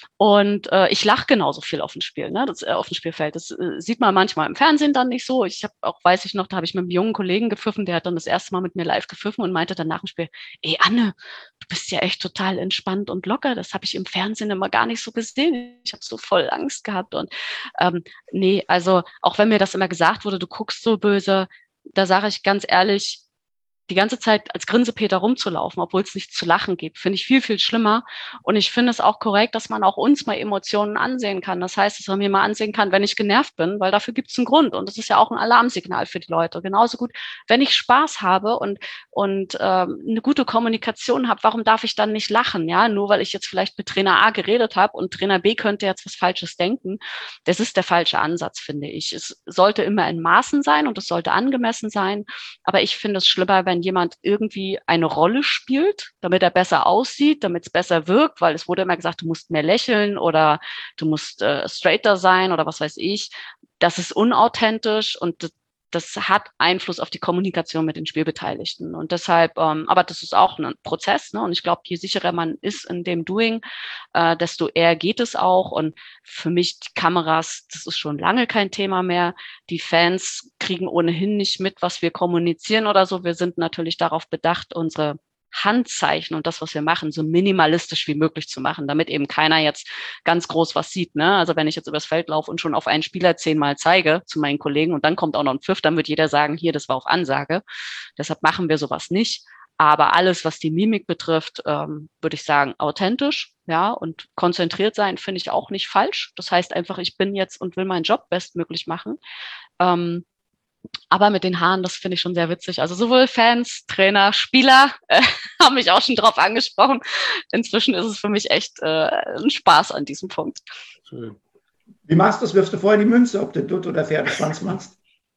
und äh, ich lache genauso viel auf dem Spiel, ne? Das, äh, auf dem Spielfeld. Das äh, sieht man manchmal im Fernsehen dann nicht so. Ich habe auch, weiß ich noch, da habe ich mit einem jungen Kollegen gepfiffen, der hat dann das erste Mal mit mir live gepfiffen und meinte dann nach dem Spiel, ey Anne, du bist ja echt total entspannt und locker. Das habe ich im Fernsehen immer gar nicht so gesehen. Ich habe so voll Angst gehabt und ähm, nee, also auch wenn mir das immer gesagt wurde, du guckst so böse, da sage ich ganz ehrlich, die ganze Zeit als Grinsepeter rumzulaufen, obwohl es nichts zu lachen gibt, finde ich viel, viel schlimmer. Und ich finde es auch korrekt, dass man auch uns mal Emotionen ansehen kann. Das heißt, dass man mir mal ansehen kann, wenn ich genervt bin, weil dafür gibt es einen Grund. Und das ist ja auch ein Alarmsignal für die Leute. Genauso gut, wenn ich Spaß habe und, und ähm, eine gute Kommunikation habe, warum darf ich dann nicht lachen? Ja, nur weil ich jetzt vielleicht mit Trainer A geredet habe und Trainer B könnte jetzt was Falsches denken. Das ist der falsche Ansatz, finde ich. Es sollte immer in Maßen sein und es sollte angemessen sein. Aber ich finde es schlimmer, wenn jemand irgendwie eine Rolle spielt, damit er besser aussieht, damit es besser wirkt, weil es wurde immer gesagt, du musst mehr lächeln oder du musst äh, straighter sein oder was weiß ich. Das ist unauthentisch und das, das hat Einfluss auf die Kommunikation mit den Spielbeteiligten. Und deshalb, ähm, aber das ist auch ein Prozess, ne? Und ich glaube, je sicherer man ist in dem Doing, äh, desto eher geht es auch. Und für mich die Kameras, das ist schon lange kein Thema mehr. Die Fans kriegen ohnehin nicht mit, was wir kommunizieren oder so. Wir sind natürlich darauf bedacht, unsere Handzeichen und das, was wir machen, so minimalistisch wie möglich zu machen, damit eben keiner jetzt ganz groß was sieht. Ne? Also wenn ich jetzt übers Feld laufe und schon auf einen Spieler zehnmal zeige zu meinen Kollegen und dann kommt auch noch ein Pfiff, dann wird jeder sagen, hier, das war auf Ansage. Deshalb machen wir sowas nicht. Aber alles, was die Mimik betrifft, ähm, würde ich sagen, authentisch, ja, und konzentriert sein finde ich auch nicht falsch. Das heißt einfach, ich bin jetzt und will meinen Job bestmöglich machen. Ähm, Aber mit den Haaren, das finde ich schon sehr witzig. Also sowohl Fans, Trainer, Spieler äh, haben mich auch schon drauf angesprochen. Inzwischen ist es für mich echt äh, ein Spaß an diesem Punkt. Schön. Wie machst du das? Wirfst du vorher die Münze, ob du Dutt oder Pferdeschwanz machst?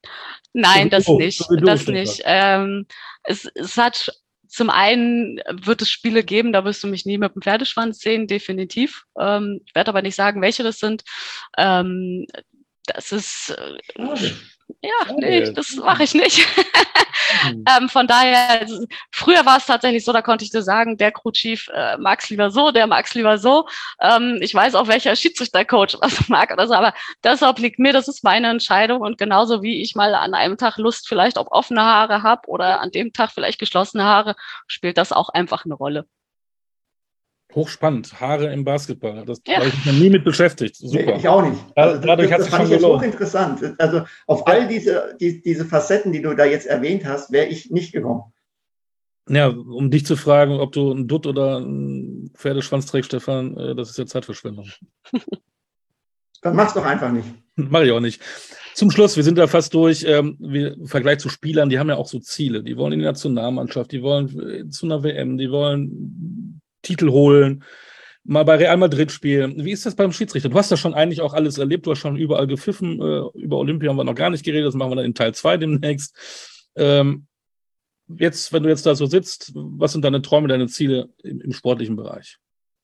Nein, das nicht. Das nicht. Ähm, es, es hat zum einen wird es Spiele geben, da wirst du mich nie mit dem Pferdeschwanz sehen, definitiv. Ähm, ich werde aber nicht sagen, welche das sind. Ähm, das ist äh, ja, nee, das mache ich nicht. Mhm. ähm, von daher, also, früher war es tatsächlich so, da konnte ich dir sagen, der Crew-Chief äh, mag es lieber so, der mag es lieber so. Ähm, ich weiß auch, welcher Schiedsrichter-Coach was mag oder so, aber das obliegt mir, das ist meine Entscheidung und genauso wie ich mal an einem Tag Lust vielleicht auf offene Haare habe oder an dem Tag vielleicht geschlossene Haare, spielt das auch einfach eine Rolle. Hochspannend, Haare im Basketball. Das ja. habe ich mich nie mit beschäftigt. Super. Nee, ich auch nicht. Also das, Dadurch das, das fand ich jetzt hochinteressant. Also auf all diese, die, diese Facetten, die du da jetzt erwähnt hast, wäre ich nicht gekommen. Ja, um dich zu fragen, ob du einen Dutt oder einen Pferdeschwanz trägst, Stefan, das ist ja Zeitverschwendung. Dann mach's doch einfach nicht. Mach ich auch nicht. Zum Schluss, wir sind da fast durch. Ähm, wir, im Vergleich zu Spielern, die haben ja auch so Ziele. Die wollen in die Nationalmannschaft, die wollen zu einer W M, die wollen Titel holen, mal bei Real Madrid spielen. Wie ist das beim Schiedsrichter? Du hast ja schon eigentlich auch alles erlebt, du hast schon überall gepfiffen. Äh, über Olympia haben wir noch gar nicht geredet, das machen wir dann in Teil zwei demnächst. Ähm, jetzt, wenn du jetzt da so sitzt, was sind deine Träume, deine Ziele im, im sportlichen Bereich?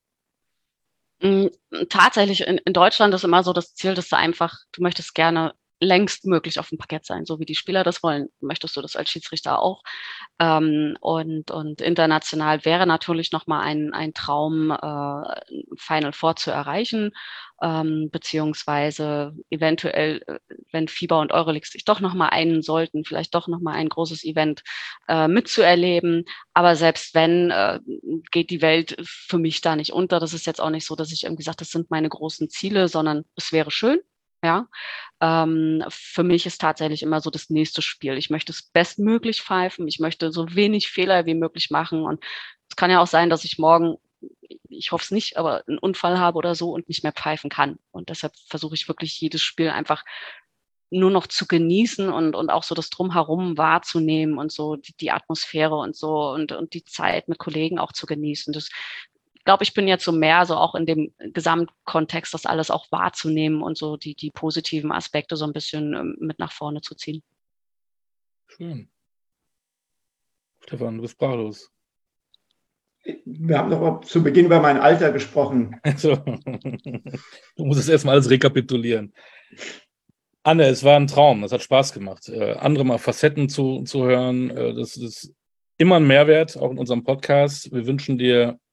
Tatsächlich, in, in Deutschland ist immer so das Ziel, dass du einfach, du möchtest gerne längst möglich auf dem Parkett sein, so wie die Spieler das wollen, möchtest du das als Schiedsrichter auch. Ähm, und, und international wäre natürlich nochmal ein, ein Traum, äh, Final Four zu erreichen, ähm, beziehungsweise eventuell, wenn FIBA und Euroleague sich doch nochmal einen sollten, vielleicht doch nochmal ein großes Event äh, mitzuerleben. Aber selbst wenn, äh, geht die Welt für mich da nicht unter. Das ist jetzt auch nicht so, dass ich irgendwie sage, das sind meine großen Ziele, sondern es wäre schön. Ja, ähm, für mich ist tatsächlich immer so das nächste Spiel. Ich möchte es bestmöglich pfeifen. Ich möchte so wenig Fehler wie möglich machen. Und es kann ja auch sein, dass ich morgen, ich hoffe es nicht, aber einen Unfall habe oder so und nicht mehr pfeifen kann. Und deshalb versuche ich wirklich jedes Spiel einfach nur noch zu genießen und, und auch so das Drumherum wahrzunehmen und so die, die Atmosphäre und so und, und die Zeit mit Kollegen auch zu genießen. Das Ich glaube, ich bin jetzt so mehr so auch in dem Gesamtkontext, das alles auch wahrzunehmen und so die, die positiven Aspekte so ein bisschen ähm, mit nach vorne zu ziehen. Schön. Stefan, du bist sprachlos. Wir haben doch zu Beginn über mein Alter gesprochen. Also, du musst es erstmal alles rekapitulieren. Anne, es war ein Traum, es hat Spaß gemacht. Äh, andere mal Facetten zu, zu hören, äh, das ist immer ein Mehrwert, auch in unserem Podcast. Wir wünschen dir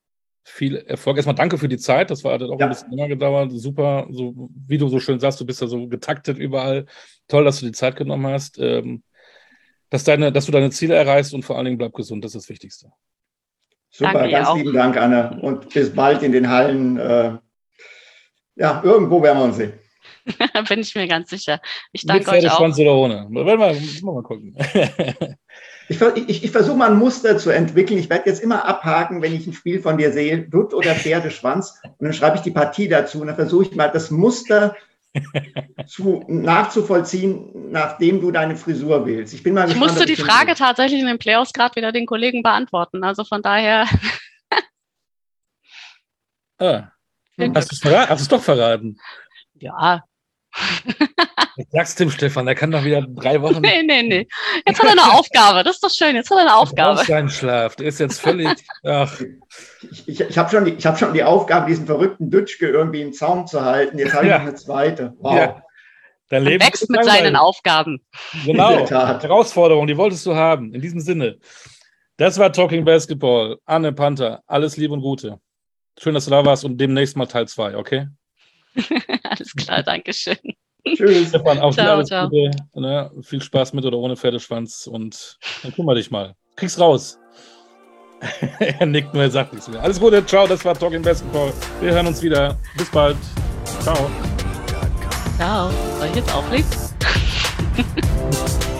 viel Erfolg. Erstmal danke für die Zeit. Das war hat auch Ja. ein bisschen länger gedauert. Super, so wie du so schön sagst, du bist ja so getaktet überall. Toll, dass du die Zeit genommen hast. Ähm, dass, deine, dass du deine Ziele erreichst und vor allen Dingen bleib gesund, das ist das Wichtigste. Super, Danke, ganz ihr auch. lieben Dank, Anne. Und bis bald in den Hallen. Äh, ja, irgendwo werden wir uns sehen. Bin ich mir ganz sicher. Ich Mit danke euch auch. Pferdeschwanz oder ohne? Wollen wir, wollen wir mal gucken. Ich, ver- ich, ich versuche mal ein Muster zu entwickeln. Ich werde jetzt immer abhaken, wenn ich ein Spiel von dir sehe, Dutt oder Pferdeschwanz. Und dann schreibe ich die Partie dazu. Und dann versuche ich mal das Muster zu, nachzuvollziehen, nachdem du deine Frisur wählst. Ich bin mal Ich gespannt, musste ob die ich Frage hinkriege. tatsächlich in den Playoffs gerade wieder den Kollegen beantworten. Also von daher. Ah, Viel hast du es verraten? Hast du es doch verraten? Ja, Jetzt sagst dem Stefan, der kann doch wieder drei Wochen nee, nee, nee. Jetzt hat er eine Aufgabe. Das ist doch schön. Jetzt hat er eine Aufgabe. aus seinen Schlaf. Der ist jetzt völlig. Ach, Ich, ich, ich habe schon, die- ich hab schon die Aufgabe, diesen verrückten Dütschke irgendwie im Zaum zu halten. Jetzt habe ich Ja. noch eine zweite. Wow. Ja. dein Man Leben wächst ist mit langweilig. seinen Aufgaben. Genau. In der Tat. Herausforderung, die wolltest du haben. In diesem Sinne. Das war Talking Basketball. Anne Panther, alles Liebe und Gute. Schön, dass du da warst und demnächst mal Teil zwei, okay? Alles klar, Dankeschön. Tschüss. Stefan, auch dir Ciao, alles ciao. Gute. Ne? Viel Spaß mit oder ohne Pferdeschwanz und dann kümmere dich mal. Krieg's raus. Er nickt nur, er sagt nichts mehr. Alles Gute, ciao, das war Talking Basketball. Wir hören uns wieder. Bis bald. Ciao. Ciao. Soll ich jetzt auflegen?